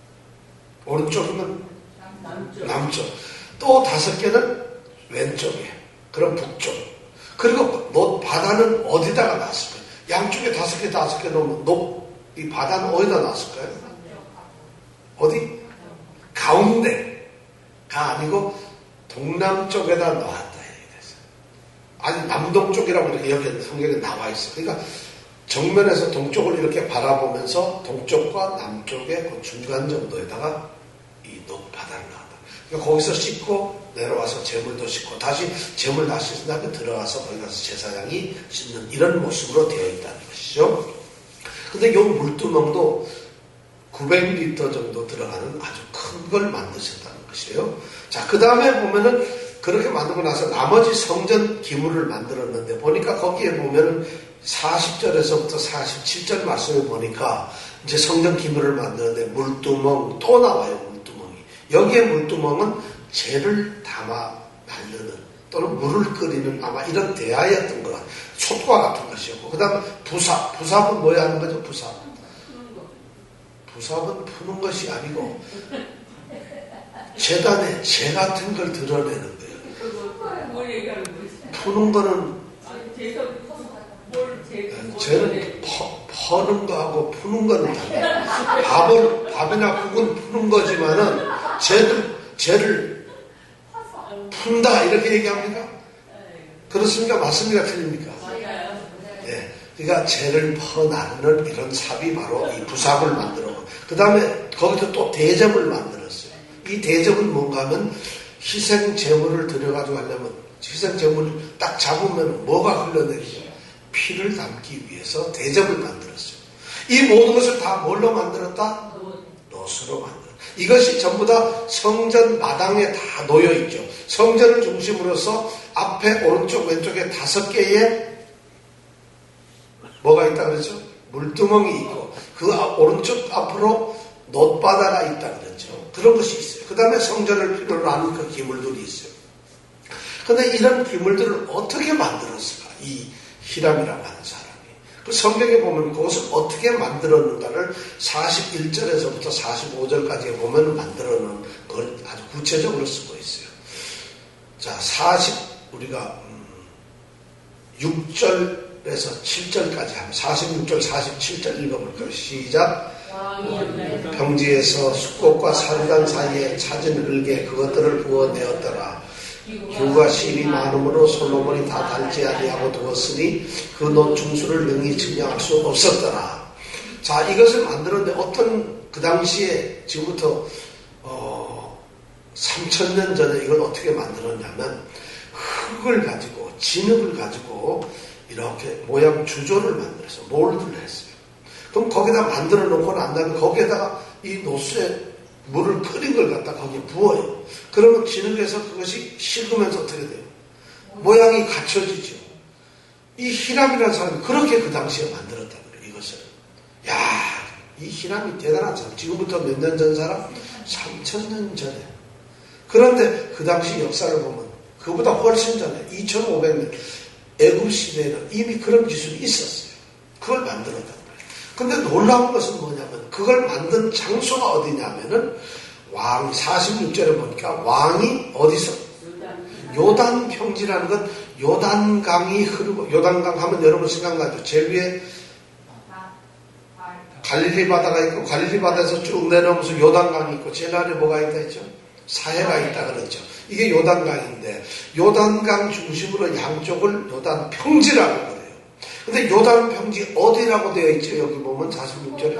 Speaker 1: 오른쪽이면 남쪽. 남쪽. 또 다섯 개는 왼쪽에. 그럼 북쪽. 그리고 놋 바다는 어디다가 놨을까요? 양쪽에 다섯 개, 다섯 개 놓으면 놋, 이 바다는 어디다 놨을까요? 어디? 가운데가 아니고 동남쪽에다 놨다. 아니, 남동쪽이라고 이렇게 여기 성경에 나와 있어. 그러니까 정면에서 동쪽을 이렇게 바라보면서 동쪽과 남쪽의 그 중간 정도에다가 이 놋바다를 놨다. 그러니까 거기서 씻고 내려와서 제물도 씻고 다시 제물 다시 씻은 다음에 들어가서 거기 가서 제사장이 씻는 이런 모습으로 되어 있다는 것이죠. 근데 이 물두멍도 구백 리터 정도 들어가는 아주 큰 걸 만드셨다는 것이죠. 것이에요. 자, 그 다음에 보면은 그렇게 만들고 나서 나머지 성전 기물을 만들었는데 보니까 거기에 보면은 사십 절에서부터 사십칠 절 말씀을 보니까 이제 성전 기물을 만드는데 물두멍 또 나와요. 물두멍이. 여기에 물두멍은 재를 담아 만드는 또는 물을 끓이는 아마 이런 대야였던 것 같아요. 솥과 같은 것이었고 그 다음에 부삽. 부삽은 뭐야 하는 거죠? 부삽. 부삽은 푸는 것이 아니고 재단에 재 같은 걸 드러내는 거예요. 푸는 거는 쟤는 퍼, 퍼는 거하고 푸는 거는 달라요. 밥을, 밥이나 국은 푸는 거지만은 쟤를, 쟤를 푼다 이렇게 얘기합니까? 그렇습니까? 맞습니까? 틀립니까? 네. 그러니까 쟤를 퍼나르는 이런 삽이 바로 이 부삽을 만들어. 그 다음에 거기서 또 대접을 만들었어요. 이 대접은 뭔가 하면 희생 제물을 들여가지고 하려면 희생 제물을 딱 잡으면 뭐가 흘러내리죠? 피를 담기 위해서 대접을 만들었어요. 이 모든 것을 다 뭘로 만들었다? 놋으로 만들었다. 이것이 전부 다 성전 마당에 다 놓여 있죠. 성전을 중심으로서 앞에 오른쪽 왼쪽에 다섯 개의 뭐가 있다 그랬죠? 물두멍이 있고 그 오른쪽 앞으로 놋바다가 있다 그랬죠. 그런 것이 있어요. 그 다음에 성전을 필요로 하는 그 기물들이 있어요. 그런데 이런 기물들을 어떻게 만들었을까? 이 히람이라고 하는 사람이. 그 성경에 보면 그것을 어떻게 만들었는가를 사십일 절에서부터 사십오 절까지 보면 만들어놓은 걸 아주 구체적으로 쓰고 있어요. 자, 사십, 우리가, 음, 육 절에서 칠 절까지 하면 사십육 절, 사십칠 절 읽어볼까요? 시작. 평지에서 숫꽃과 사르단 사이에 찾은 을개 그것들을 부어내었더라. 규가 실이 많음으로 솔로몬이 다 닳지 아니하고 두었으니 그 놋 중수를 능히 측량할 수 없었더라. 자, 이것을 만들었는데 어떤 그 당시에 지금부터 어, 삼천 년 전에 이걸 어떻게 만들었냐면 흙을 가지고 진흙을 가지고 이렇게 모양 주조를 만들어서 몰드를 했어요. 그럼 거기다 만들어 놓고 난 다음에 거기에다가 이 노수에 물을 끓인 걸 갖다 거기에 부어요. 그러면 진흙에서 그것이 식으면서 어떻게 돼요? 모양이 갖춰지죠. 이 히람이라는 사람이 그렇게 그 당시에 만들었다는 거예요. 이것을. 야, 이 히람이 대단한 사람. 지금부터 몇 년 전 사람? 삼천 년 전에. 그런데 그 당시 역사를 보면 그보다 훨씬 전에 이천오백 년 애굽 시대에는 이미 그런 기술이 있었어요. 그걸 만들었다는 거예요. 근데 놀라운 것은 뭐냐면 그걸 만든 장소가 어디냐면은 왕 사십육 절에 보니까 왕이 어디서 요단 평지라는 건 요단강이 흐르고 요단강 하면 여러분 생각나죠? 제일 위에 갈릴리 바다가 있고 갈릴리 바다에서 쭉 내려오면서 요단강이 있고 제일 아래 뭐가 있다 했죠? 사해가 있다 그랬죠. 이게 요단강인데 요단강 중심으로 양쪽을 요단 평지라고 그래요. 근데 요단 평지 어디라고 되어 있죠? 여기 보면 사십육 절에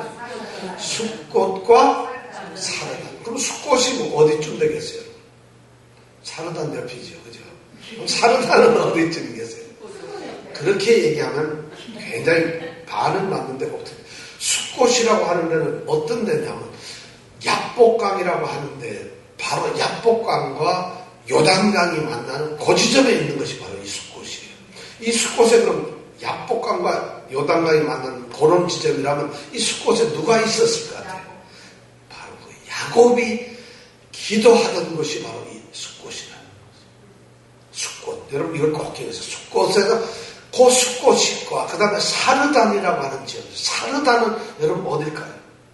Speaker 1: 숫꽃과 사르단. 그럼 숫꽃이 뭐 어디쯤 되겠어요? 사르단 옆이죠. 그죠? 그럼 사르단은 어디쯤이겠어요? 그렇게 얘기하면 굉장히 반은 맞는데 꼭 숫꽃이라고 하는 데는 어떤 데냐면 약복강이라고 하는데 바로 약복강과 요단강이 만나는 그 지점에 있는 것이 바로 이 숫꽃이에요. 이 숫꽃에 그럼 약복강과 요단강이 만나는 그런 지점이라면 이 숫꽃에 누가 있었을 것 같아요? 바로 그 야곱이 기도하던 것이 바로 이 숫꽃이라는 거죠. 숫꽃. 여러분 이걸 꼭 기억해서 숫꽃에서 그 숫꽃과 그 다음에 사르단이라고 하는 지역. 사르단은 여러분 어딜까요?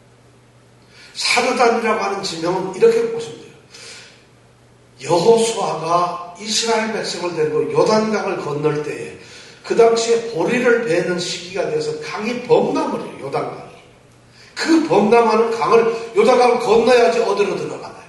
Speaker 1: 사르단이라고 하는 지명은 이렇게 보시면 돼요. 여호수아가 이스라엘 백성을 데리고 요단강을 건널 때에 그 당시에 보리를 베는 시기가 되어서 강이 범람을 해요. 요단강이. 그 범람하는 강을 요단강을 건너야지 어디로 들어가나요?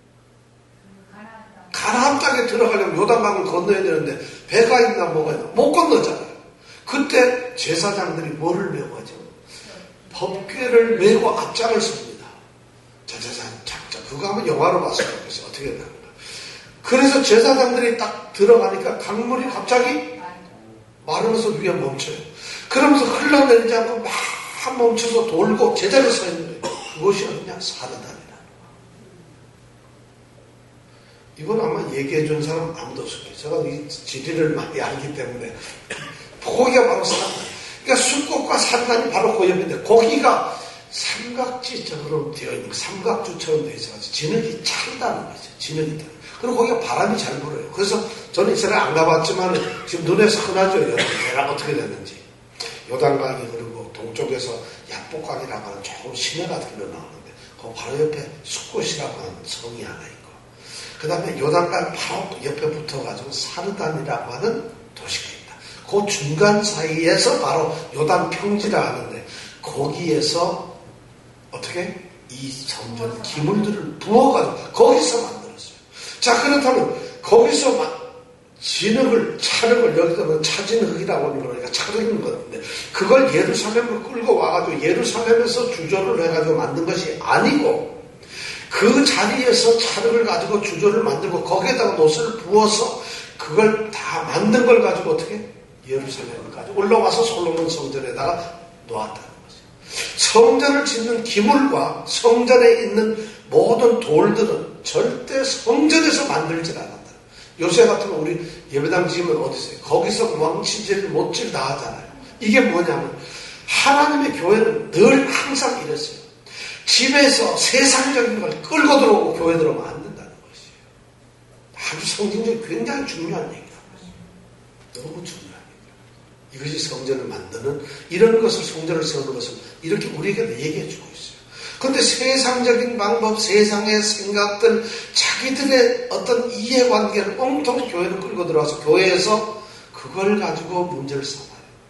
Speaker 1: 가나안 땅에 들어가려면 요단강을 건너야 되는데 배가 있나 뭐가 있나 못 건너잖아요. 그때 제사장들이 뭐를 메고 하죠? 법궤를 메고 앞장을 섭니다. 제사장 작자 그거 한번 영화로 봤을 것 같아요. 어떻게 되는가. 그래서 제사장들이 딱 들어가니까 강물이 갑자기 마르면서 위에 멈춰요. 그러면서 흘러내리지 않고 막 멈춰서 돌고 제자리에 서 있는 거예요. 그것이 어디냐? 사르단이라는 거예요. 이건 아마 얘기해 준 사람 아무도 없을 거예요. 제가 이 지리를 많이 알기 때문에. 고기가 바로 산단. 그러니까 숫꽃과 산단이 바로 고엽인데, 고기가 삼각지처럼 되어 있는, 삼각주처럼 되어 있어서 진흙이 차다는 거죠. 진흙이 다. 그리고 거기가 바람이 잘 불어요. 그래서 저는 이스라엘 안 가봤지만 지금 눈에 선하죠. 여러분, 대략 어떻게 됐는지. 요단강이 흐르고 동쪽에서 약복강이라고 하는 조금 시내가 흘러나오는데 그 바로 옆에 숫꽃이라고 하는 성이 하나 있고, 그 다음에 요단강 바로 옆에 붙어가지고 사르단이라고 하는 도시가 있다. 그 중간 사이에서 바로 요단 평지라 하는데 거기에서 어떻게 이 성전 기물들을 부어가지고 거기서 만들었어요. 자, 그렇다면 거기서 막 진흙을, 차흙을, 여기서는 차진흙이라고 하는 거니까 차르는 건데, 그걸 예루살렘으로 끌고 와가지고 예루살렘에서 주조를 해가지고 만든 것이 아니고, 그 자리에서 차흙을 가지고 주조를 만들고 거기에다가 노스를 부어서 그걸 다 만든 걸 가지고 어떻게 예루살렘까지 올라와서 솔로몬 성전에다가 놓았다는 거죠. 성전을 짓는 기물과 성전에 있는 모든 돌들은 절대 성전에서 만들질 않았다. 요새 같으면 우리 예배당 지으면 어디서요? 거기서 왕치질 못질 다 하잖아요. 이게 뭐냐면 하나님의 교회는 늘 항상 이랬어요. 집에서 세상적인 걸 끌고 들어오고 교회 들어오면 안 된다는 것이에요. 아주 성경적으로 굉장히 중요한 얘기다. 너무 중요한 얘기다. 이것이 성전을 만드는, 이런 것을, 성전을 세우는 것을 이렇게 우리에게 얘기해 주고 있어요. 그런데 세상적인 방법, 세상의 생각들, 자기들의 어떤 이해관계를 엉뚱 교회를 끌고 들어와서 교회에서 그걸 가지고 문제를 삼아요.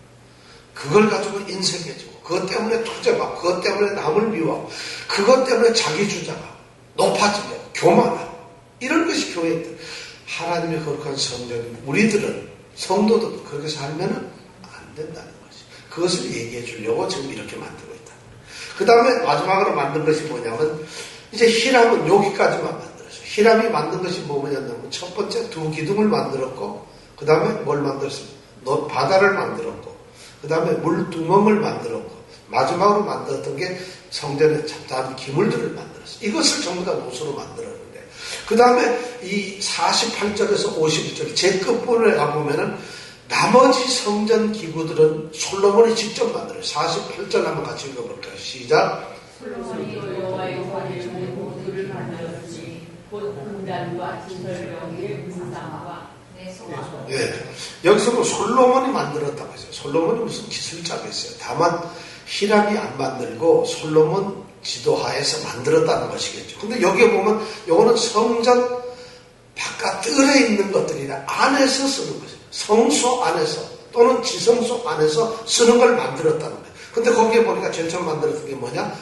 Speaker 1: 그걸 가지고 인색해지고, 그것 때문에 투쟁하고, 그것 때문에 남을 미워하고, 그것 때문에 자기 주장하고, 높아지고, 교만하고, 이런 것이 교회들. 하나님의 거룩한 성전인 우리들은, 성도도 그렇게 살면 안 된다는 것이. 그것을 얘기해 주려고 지금 이렇게 만들고 있다. 그 다음에 마지막으로 만든 것이 뭐냐면, 이제 히람은 여기까지만 만들었어요. 히람이 만든 것이 뭐냐면, 첫 번째 두 기둥을 만들었고, 그 다음에 뭘 만들었습니까? 바다를 만들었고, 그 다음에 물두멍을 만들었고, 마지막으로 만들었던 게 성전에 잡다한 기물들을 만들었어요. 이것을 전부 다 노수로 만들었는데, 그 다음에 이 사십팔 절에서 오십일 절, 제 끝부분에 가보면은 나머지 성전 기구들은 솔로몬이 직접 만들어요. 사십팔 절 한번 같이 읽어볼까요? 시작.
Speaker 2: 솔로몬이 여호와의 관을 모두를 만들었으니 곧 금단과 진설병기를 문상화와 내소화.
Speaker 1: 예, 여기서 뭐 솔로몬이 만들었다고 했어요. 솔로몬이 무슨 기술자겠어요. 다만 히람이 안 만들고 솔로몬 지도하에서 만들었다는 것이겠죠. 근데 여기에 보면 요거는 성전 바깥 뜰에 있는 것들이라 안에서 쓰는 거죠. 성소 안에서 또는 지성소 안에서 쓰는 걸 만들었다는 거예요. 근데 거기에 보니까 제일 처음 만들었던 게 뭐냐?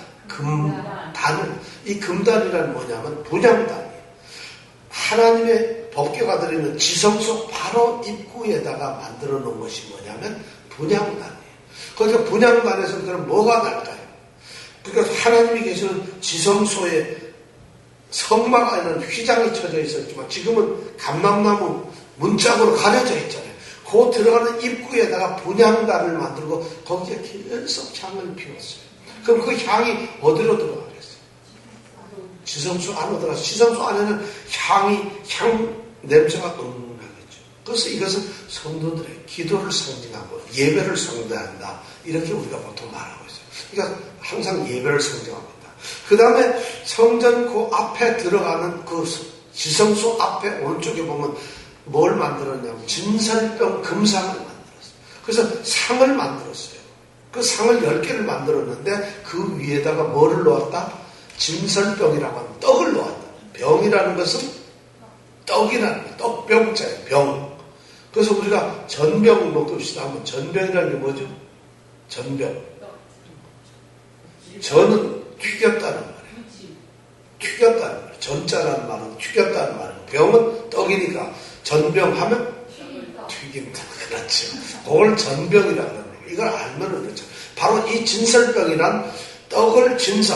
Speaker 1: 금단을. 이 금단이란 뭐냐면 분향단이에요. 하나님의 법궤가 들어있는 지성소 바로 입구에다가 만들어 놓은 것이 뭐냐면 분향단이에요. 그러니까 분향단에서 그럼 뭐가 날까요? 그러니까 하나님이 계시는 지성소에 성막에는 휘장이 쳐져 있었지만 지금은 감람나무 문짝으로 가려져 있잖아요. 그 들어가는 입구에다가 분향단을 만들고 거기에 계속 향을 피웠어요. 그럼 그 향이 어디로 들어가겠어요? 지성소 안으로 들어가서 지성소 안에는 향이 향 냄새가 은은하겠죠. 그래서 이것은 성도들의 기도를 상징하고 예배를 상징한다. 이렇게 우리가 보통 말하고 있어요. 그러니까 항상 예배를 상징합니다. 그 다음에 성전 그 앞에 들어가는 그 지성소 앞에 오른쪽에 보면 뭘 만들었냐면 진설병 금상을 만들었어요. 그래서 상을 만들었어요. 그 상을 열 개를 만들었는데 그 위에다가 뭐를 놓았다? 진설병이라고 하는 떡을 놓았다. 병이라는 것은 떡이라는 거예요. 떡병자예요. 병. 그래서 우리가 전병 먹읍시다 하면 전병이라는 게 뭐죠? 전병. 전은 튀겼다는 말이에요. 튀겼다는 말이에요. 전자라는 말은 튀겼다는 말이에요. 병은 떡이니까 전병하면 튀긴다. 그렇죠. 그걸 전병이라는 거예요. 이걸 알면 그렇죠. 바로 이 진설병이란 떡을 진설,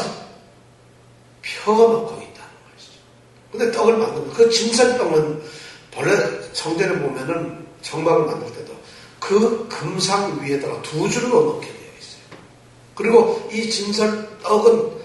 Speaker 1: 펴놓고 있다는 것이죠. 근데 떡을 만드는 그 진설병은 본래 성전에 보면은 성막을 만들 때도 그 금상 위에다가 두 줄로 넣게 돼요. 그리고 이 진설떡은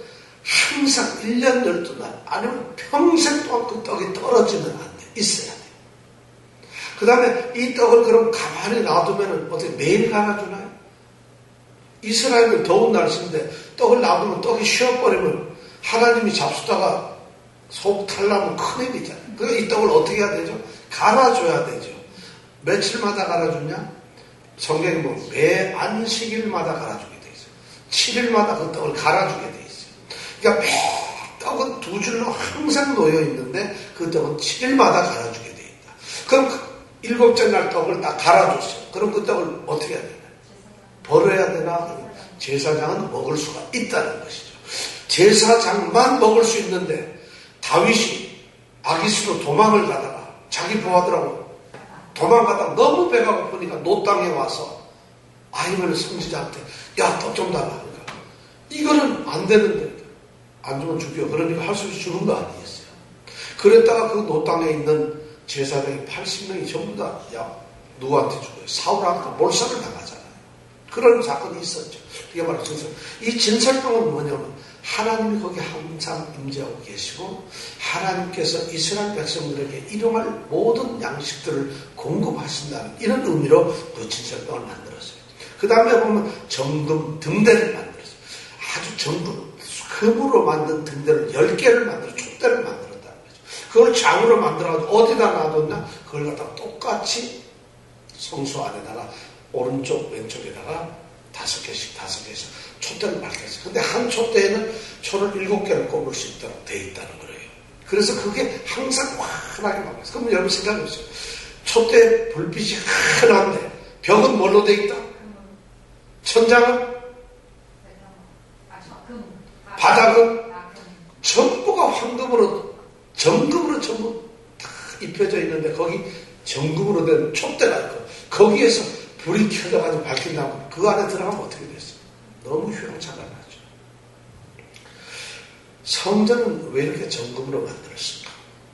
Speaker 1: 항상 일 년 열두 날 아니면 평생 동안 그 떡이 떨어지면 안 돼. 있어야 돼. 그 다음에 이 떡을 그럼 가만히 놔두면 어떻게 매일 갈아주나요? 이스라엘은 더운 날씨인데 떡을 놔두면 떡이 쉬어버리면 하나님이 잡수다가 속 탈나면 큰일이잖아요. 그러니까 이 떡을 어떻게 해야 되죠? 갈아줘야 되죠. 며칠마다 갈아주냐? 성경이 뭐 매 안식일마다 갈아주게 돼 있어요. 칠 일마다 그 떡을 갈아주게 돼 있어요. 그러니까 매 떡은 두 줄로 항상 놓여 있는데 그 떡은 칠 일마다 갈아주게 돼 있다. 그럼 그 일곱째 날 떡을 딱 갈아줬어요. 그럼 그 떡을 어떻게 해야 되나? 버려야 되나? 제사장은 먹을 수가 있다는 것이죠. 제사장만 먹을 수 있는데 다윗이 아기스로 도망을 가다가 자기 부하들하고 도망가다가 너무 배가 고프니까 노땅에 와서 아이를 선지자한테 야, 떡 좀 달라. 그러니까 이거는 안 되는데 안 주면 죽여. 그러니까 할 수 없이 주는 거 아니겠어요. 그랬다가 그 노땅에 있는 제사장이 팔십 명이 전부 다 야, 누구한테 죽어요? 사울한테 몰살을 당하잖아요. 그런 사건이 있었죠. 그게 바로 진설. 이 진설병은 뭐냐면 하나님이 거기 항상 임재하고 계시고 하나님께서 이스라엘 백성들에게 일용할 모든 양식들을 공급하신다는 이런 의미로 그 진설병을 만들었어요. 그 다음에 보면 정금 등대를 만들었어요. 아주 정금, 금으로 만든 등대를 열 개를 만들어 촛대를 만들었다는 거죠. 그걸 장으로 만들어가지고 어디다 놔뒀냐? 그걸 갖다가 똑같이 성소 안에다가 오른쪽 왼쪽에다가 다섯 개씩 다섯 개씩 촛대를 밝혔어요. 근데 한 촛대에는 초를 일곱 개를 꼽을 수 있도록 돼 있다는 거예요. 그래서 그게 항상 환하게 막혀요. 그러면 여러분 생각해보세요. 촛대 불빛이 환한데 벽은 뭘로 돼 있다? 천장은? 바닥은? 전부가 황금으로 정금으로 전부 다 입혀져 있는데 거기 정금으로 된 촛대가 있고 거기에서 불이 켜져가지고 밝힌다고 그 안에 들어가면 어떻게 됐어요? 너무 휘황찬란하죠. 성전은 왜 이렇게 정금으로 만들었을까?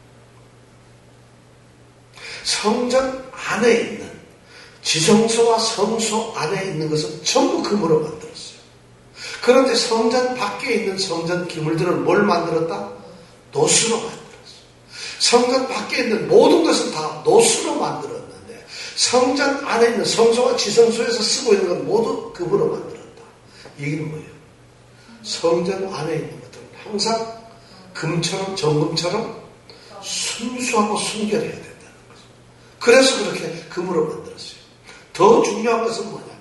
Speaker 1: 성전 안에 있는 지성소와 성소 안에 있는 것은 전부 금으로 만들었어요. 그런데 성전 밖에 있는 성전 기물들은 뭘 만들었다? 노수로 만들었어요. 성전 밖에 있는 모든 것은 다 노수로 만들었는데 성전 안에 있는 성소와 지성소에서 쓰고 있는 건 모두 금으로 만들었다. 이 얘기는 뭐예요? 성전 안에 있는 것들은 항상 금처럼 정금처럼 순수하고 순결해야 된다는 거죠. 그래서 그렇게 금으로 만들었어요. 더 중요한 것은 뭐냐면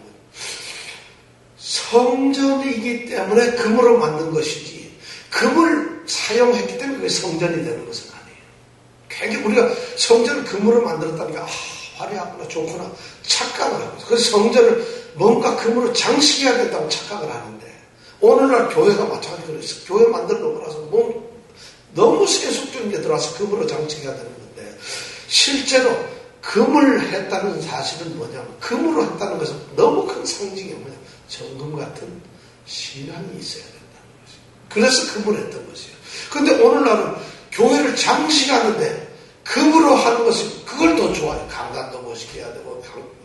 Speaker 1: 성전이기 때문에 금으로 만든 것이지 금을 사용했기 때문에 그게 성전이 되는 것은 아니에요. 굉장히 우리가 성전을 금으로 만들었다니까 아, 화려하구나 좋구나 착각을 하고 있어요. 그래서 성전을 뭔가 금으로 장식해야 된다고 착각을 하는데 오늘날 교회가 마찬가지로 있어요. 교회 만들어 놓고 나서 뭐 너무 세속적인 게 들어와서 금으로 장식해야 되는 건데 실제로 금을 했다는 사실은 뭐냐면 금으로 했다는 것은 너무 큰 상징이 뭐냐 정금 같은 신앙이 있어야 된다는 것이에요. 그래서 금을 했던 것이에요. 그런데 오늘날은 교회를 장식하는데 금으로 하는 것이 그걸 더 좋아해요. 강단도 멋있게 해야 되고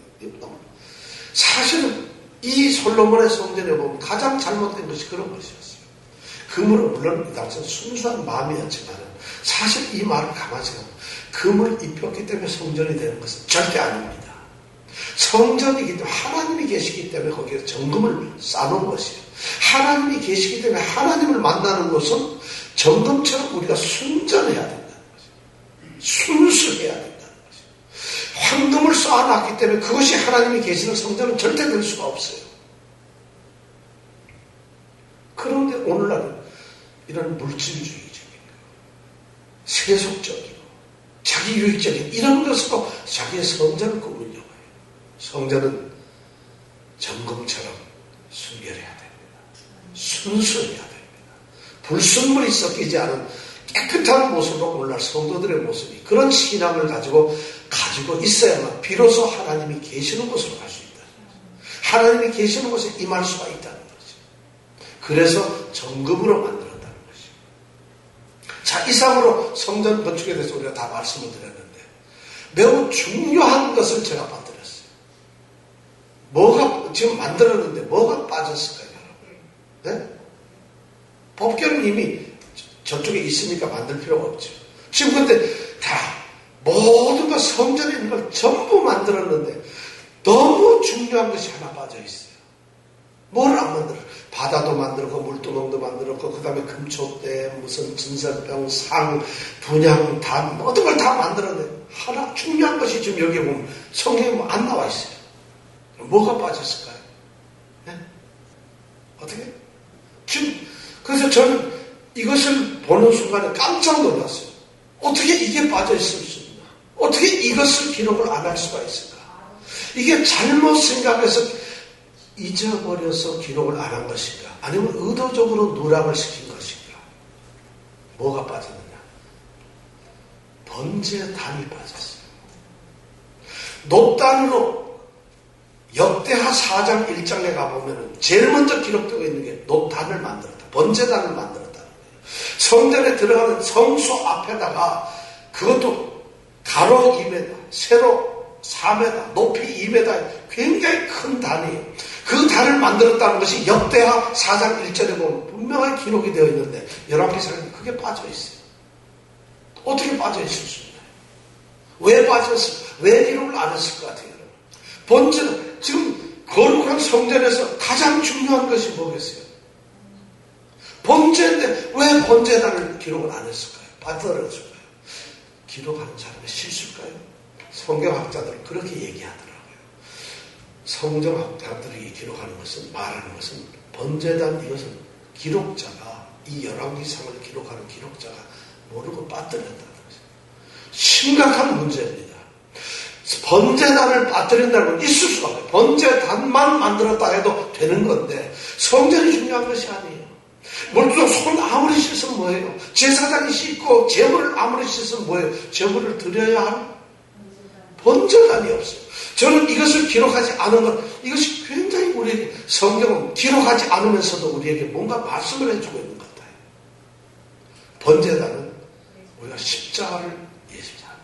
Speaker 1: 사실은 이 솔로몬의 성전에 보면 가장 잘못된 것이 그런 것이었어요. 금으로 물론 이 당시는 순수한 마음이었지만 사실 이 말을 가만히 생각하면 금을 입혔기 때문에 성전이 되는 것은 절대 아닙니다. 성전이기 때문에 하나님이 계시기 때문에 거기에 정금을 쌓는 것이에요. 하나님이 계시기 때문에 하나님을 만나는 것은 정금처럼 우리가 순전해야 된다는 것이에요. 순수해야 된다는 것이에요. 황금을 쌓아놨기 때문에 그것이 하나님이 계시는 성전은 절대 될 수가 없어요. 그런데 오늘날은 이런 물질주의적인 세속적이고 자기유익적인 이런 것으로 자기의 성전을 꾸미려고 해요. 성전은 정금처럼 순결해야 됩니다. 순수해야 됩니다. 불순물이 섞이지 않은 깨끗한 모습으로 오늘날 성도들의 모습이 그런 신앙을 가지고 가지고 있어야만 비로소 하나님이 계시는 곳으로 갈 수 있다는 거죠. 하나님이 계시는 곳에 임할 수가 있다는 거죠. 그래서 정금으로 만들었다는 것이죠. 자, 이상으로 성전 건축에 대해서 우리가 다 말씀을 드렸는데 매우 중요한 것을 제가 빠뜨렸어요. 뭐가 지금 만들었는데 뭐가 빠졌을까요, 여러분? 네? 법궤는 이미 저쪽에 있으니까 만들 필요가 없죠. 지금 근데 다 모든 것 성전에 있는 걸 전부 만들었는데 너무 중요한 것이 하나 빠져 있어요. 뭘 안 만들어? 바다도 만들었고 물두멍도 만들었고 그 다음에 금초대 무슨 진설병 상 분양 다 모든 걸 다 만들었는데 하나 중요한 것이 지금 여기 보면 성경에 안 나와 있어요. 뭐가 빠졌을까요? 네? 어떻게? 지금 그래서 저는 이것을 보는 순간에 깜짝 놀랐어요. 어떻게 이게 빠져 있을 수 있나? 어떻게 이것을 기록을 안 할 수가 있을까? 이게 잘못 생각해서 잊어버려서 기록을 안 한 것인가? 아니면 의도적으로 누락을 시킨 것인가? 뭐가 빠졌느냐? 번제단이 빠졌어요. 놋단으로 역대하 사 장 일 장에 가보면 제일 먼저 기록되고 있는 게 놋단을 만들었다. 번제단을 만들었다는 거예요. 성전에 들어가는 성소 앞에다가 그것도 가로 이 미터, 세로 사 미터, 높이 이 미터 굉장히 큰 단이에요. 그 단을 만들었다는 것이 역대하 사 장 일 절에 보면 분명하게 기록이 되어 있는데 열왕기상에 그게 빠져 있어요. 어떻게 빠져 있을 수 있나요? 왜 빠졌을까? 왜 기록을 안 했을 것 같아요? 번제는 지금 거룩한 성전에서 가장 중요한 것이 뭐겠어요? 번제인데 왜 번제단을 기록을 안 했을까요? 빠뜨렸을까요? 기록하는 사람의 실수일까요? 성경학자들은 그렇게 얘기하더라고요. 성경학자들이 기록하는 것은 말하는 것은 번제단 이것은 기록자가 이 열왕기상을 기록하는 기록자가 모르고 빠뜨렸다는 것이죠. 심각한 문제입니다. 번제단을 빠뜨린다는 건 있을 수가 없어요. 번제단만 만들었다 해도 되는 건데 성전이 중요한 것이 아니에요. 물론 손 아무리 씻으면 뭐예요? 제사장이 씻고 제물을 아무리 씻으면 뭐예요? 제물을 드려야 하는 번제단이 없어요. 저는 이것을 기록하지 않은 것, 이것이 굉장히 우리에게 성경은 기록하지 않으면서도 우리에게 뭔가 말씀을 해주고 있는 것 같아요. 번제단은 우리가 십자가를 예시합니다.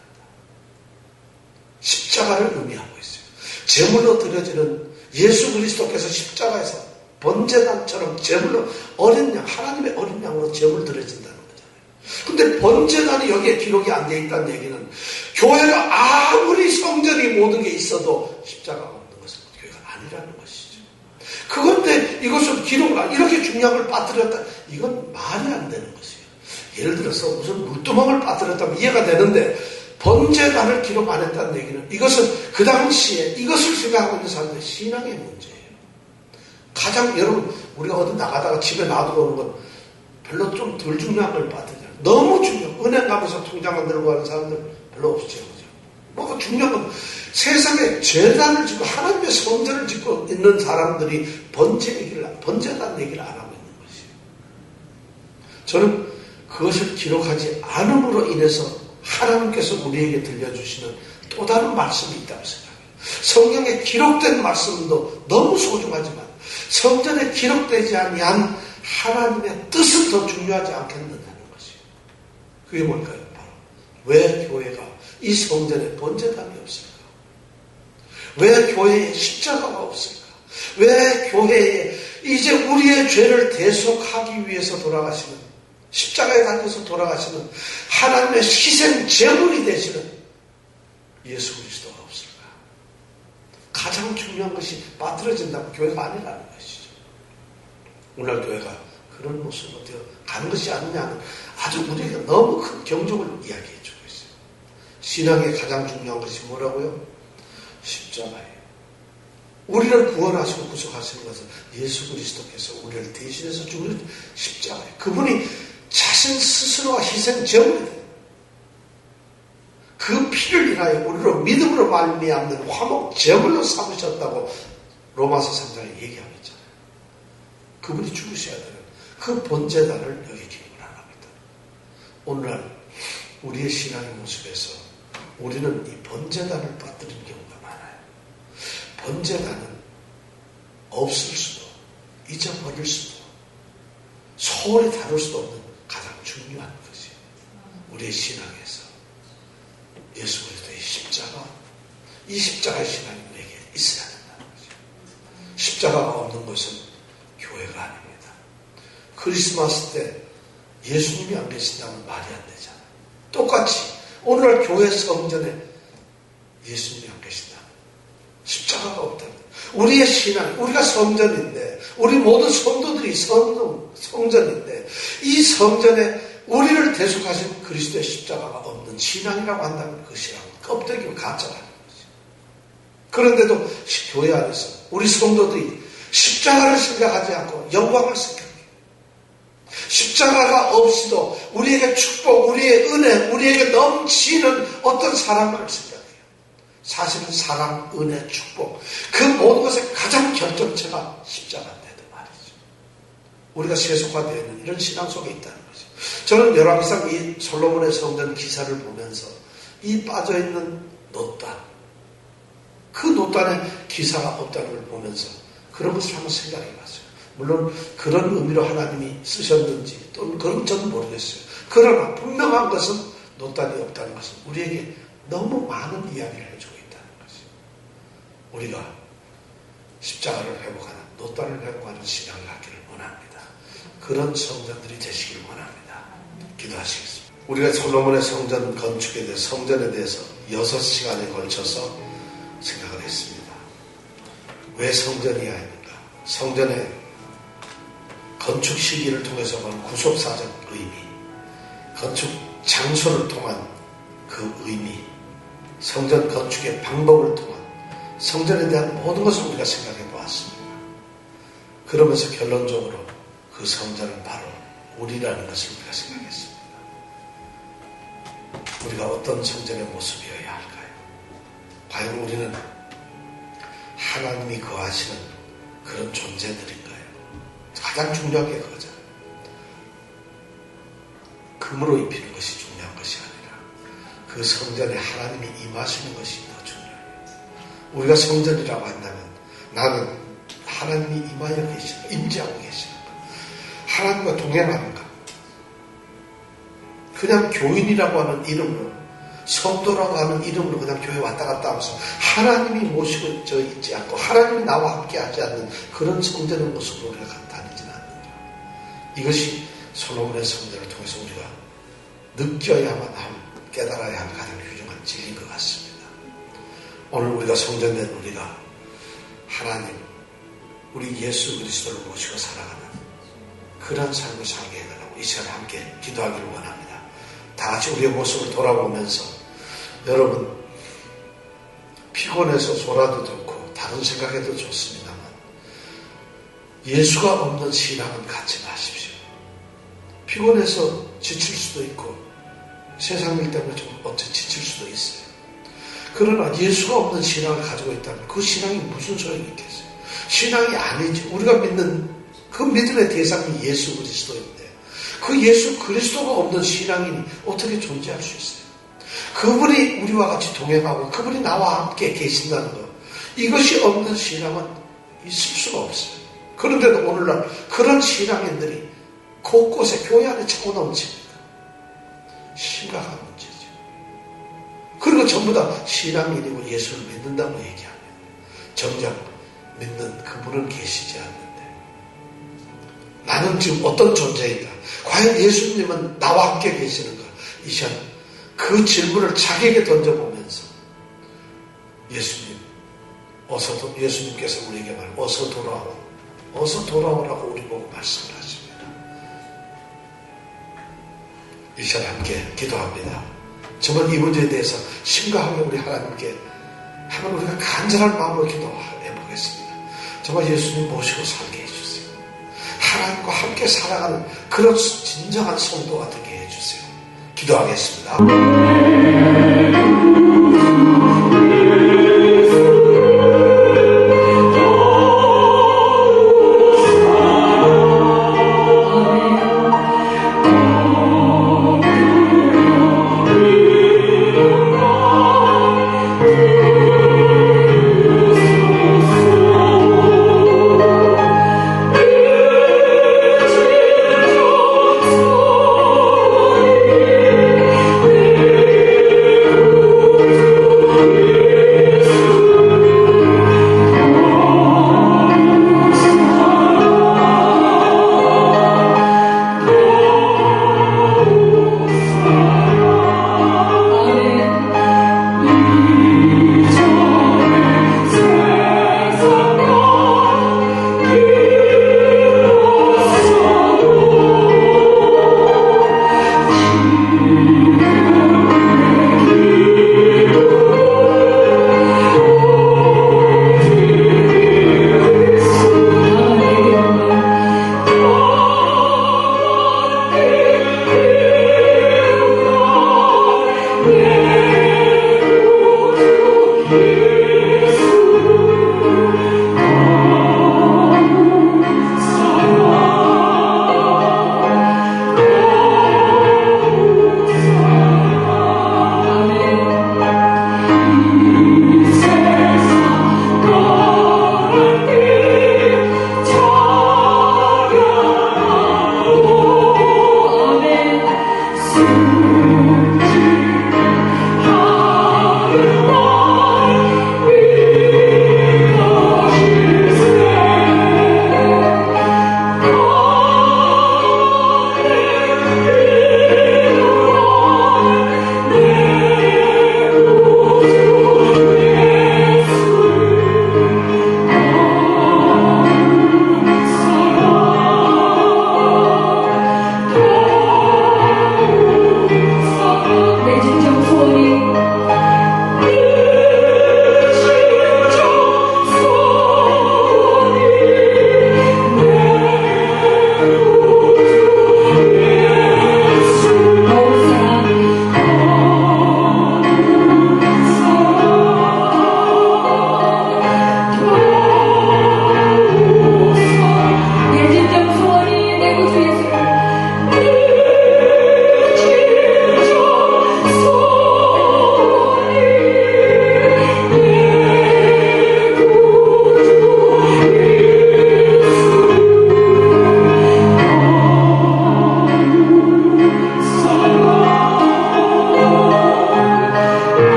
Speaker 1: 십자가를 의미하고 있어요. 제물로 드려지는 예수 그리스도께서 십자가에서 번제단처럼 제물로 어린 양, 하나님의 어린 양으로 제물 드려진다는 거잖아요. 근데 번제단이 여기에 기록이 안 돼 있다는 얘기는 교회가 아무리 성전이 모든 게 있어도 십자가가 없는 것은 교회가 아니라는 것이죠. 그런데 이것을 기록을 안, 이렇게 중요한 걸 빠뜨렸다. 이건 말이 안 되는 것이에요. 예를 들어서 무슨 물두멍을 빠뜨렸다면 이해가 되는데 번제단을 기록 안 했다는 얘기는 이것은 그 당시에 이것을 생각하고 있는 사람들의 신앙의 문제예요. 가장 여러분 우리가 어디 나가다가 집에 놔두고 오는 건 별로 좀 덜 중요한 걸 빠뜨려요. 너무 중요한 은행 가면서 통장만 들고 가는 사람들 별로 없죠. 뭐가 중요한 건 세상에 제단을 짓고 하나님의 성전을 짓고 있는 사람들이 번제 얘기를 번제단 얘기를 안 하고 있는 것이에요. 저는 그것을 기록하지 않음으로 인해서 하나님께서 우리에게 들려주시는 또 다른 말씀이 있다고 생각해요. 성경에 기록된 말씀도 너무 소중하지만 성전에 기록되지 아니한 하나님의 뜻은 더 중요하지 않겠느냐는 것이에요. 그게 뭘까요? 바로 왜 교회가 이 성전에 번제단이 없을까? 왜 교회에 십자가가 없을까? 왜 교회에 이제 우리의 죄를 대속하기 위해서 돌아가시는 십자가에 달려서 돌아가시는 하나님의 희생 제물이 되시는 예수 그리스도가 없을까? 가장 중요한 것이 빠뜨려진다면 교회가 아니라는 것이죠. 오늘 교회가 그런 모습으로 되어 가는 것이 아니냐는 아주 우리에게 너무 큰 경종을 이야기해 주고 있어요. 신앙의 가장 중요한 것이 뭐라고요? 십자가예요. 우리를 구원하시고 구속하시는 것은 예수 그리스도께서 우리를 대신해서 죽으신 십자가예요. 그분이 자신 스스로가 희생 제물이 돼요. 그 피를 인하여 우리로 믿음으로 말미암는 화목 제물로 삼으셨다고 로마서 삼 장에 얘기하고 있잖아요. 그분이 죽으셔야 되는 그 번제단을 여기 기록을 안 합니다. 오늘날 우리의 신앙의 모습에서 우리는 이 번제단을 빠뜨리는 경우가 많아요. 번제단은 없을 수도 잊어버릴 수도 소홀히 다룰 수도 없는 가장 중요한 것이에요. 우리의 신앙에서 예수 그리스도의 십자가, 이 십자가의 신앙이 우리에게 있어야 된다는 거죠. 십자가가 없는 것은 교회가 아닙니다. 크리스마스 때 예수님이 안 계신다면 말이 안 되잖아요. 똑같이 오늘날 교회 성전에 예수님이 안 계신다. 십자가가 없다. 우리의 신앙, 우리가 성전인데, 우리 모든 성도들이 성전, 성전인데, 이 성전에 우리를 대속하신 그리스도의 십자가가 없는 신앙이라고 한다면 그 신앙은 껍데기고 가짜라는 거죠. 그런데도 교회 안에서 우리 성도들이 십자가를 생각하지 않고 영광을 생각해요. 십자가가 없이도 우리에게 축복, 우리의 은혜, 우리에게 넘치는 어떤 사랑을 생각해요. 사실은 사랑, 은혜, 축복, 그 모든 것의 가장 결정체가 십자가인데도 말이죠. 우리가 세속화되어 있는 이런 신앙 속에 있다는 거죠. 저는 열왕기상 이 솔로몬의 성전 기사를 보면서 이 빠져있는 노단, 그 노단에 기사가 없다는 걸 보면서 그런 것을 한번 생각해 봤어요. 물론 그런 의미로 하나님이 쓰셨는지 또는 그런 저는 모르겠어요. 그러나 분명한 것은 노단이 없다는 것은 우리에게 너무 많은 이야기를 해주고 있다는 거죠. 우리가 십자가를 회복하는, 노단을 회복하는 신앙을 하기를 원합니다. 그런 성전들이 되시길 원합니다. 기도하시겠습니다. 우리가 솔로몬의 성전 건축에 대해서, 성전에 대해서 여섯 시간에 걸쳐서 생각을 했습니다. 왜 성전이어야 합니까? 성전의 건축 시기를 통해서 보는 구속사적 의미, 건축 장소를 통한 그 의미, 성전 건축의 방법을 통한 성전에 대한 모든 것을 우리가 생각해 보았습니다. 그러면서 결론적으로 그 성전은 바로 우리라는 것을 우리가 생각했습니다. 우리가 어떤 성전의 모습이어야 할까요? 과연 우리는 하나님이 거하시는 그런 존재들인가요? 가장 중요한 게 그거잖아요. 금으로 입히는 것이 중요한 것이 아니라 그 성전에 하나님이 임하시는 것이 더 중요해요. 우리가 성전이라고 한다면 나는 하나님이 임하여 계시는가, 임재하고 계시는가, 하나님과 동행하는가, 그냥 교인이라고 하는 이름으로, 성도라고 하는 이름으로 그냥 교회 왔다 갔다 하면서 하나님이 모시고 저 있지 않고 하나님이 나와 함께 하지 않는 그런 성전의 모습으로 우리가 다니지는 않는다. 이것이 솔로몬의 성전을 통해서 우리가 느껴야만 함, 깨달아야 할 가장 훌륭한 진리인 것 같습니다. 오늘 우리가 성전된 우리가 하나님, 우리 예수 그리스도를 모시고 살아가는 그런 삶을 살게 해달라고 이 시간에 함께 기도하기를 원합니다. 다 같이 우리의 모습을 돌아보면서 여러분 피곤해서 졸아도 좋고 다른 생각해도 좋습니다만 예수가 없는 신앙은 갖지 마십시오. 피곤해서 지칠 수도 있고 세상 일 때문에 좀 어떻게 지칠 수도 있어요. 그러나 예수가 없는 신앙을 가지고 있다면 그 신앙이 무슨 소용이 있겠어요? 신앙이 아니지. 우리가 믿는 그 믿음의 대상이 예수 그리스도인데 그 예수 그리스도가 없는 신앙이 어떻게 존재할 수 있어요? 그분이 우리와 같이 동행하고 그분이 나와 함께 계신다는 것, 이것이 없는 신앙은 있을 수가 없어요. 그런데도 오늘날 그런 신앙인들이 곳곳에 교회 안에 차고 넘칩니다. 심각한 문제죠. 그리고 전부 다 신앙인이고 예수를 믿는다고 얘기합니다. 정작 믿는 그분은 계시지 않는데 나는 지금 어떤 존재인가? 과연 예수님은 나와 함께 계시는가? 이 시간 그 질문을 자기에게 던져보면서 예수님, 어서 도, 예수님께서 우리에게 말, 어서 돌아오라, 어서 돌아오라고 우리 보고 말씀을 하십니다. 이 시간 함께 기도합니다. 정말 이 문제에 대해서 심각하게 우리 하나님께 한번 우리가 간절한 마음으로 기도해 보겠습니다. 정말 예수님 모시고 살게 해주세요. 하나님과 함께 살아가는 그런 진정한 성도가 되게 해주세요. 기도하겠습니다.
Speaker 3: Oh
Speaker 1: 네.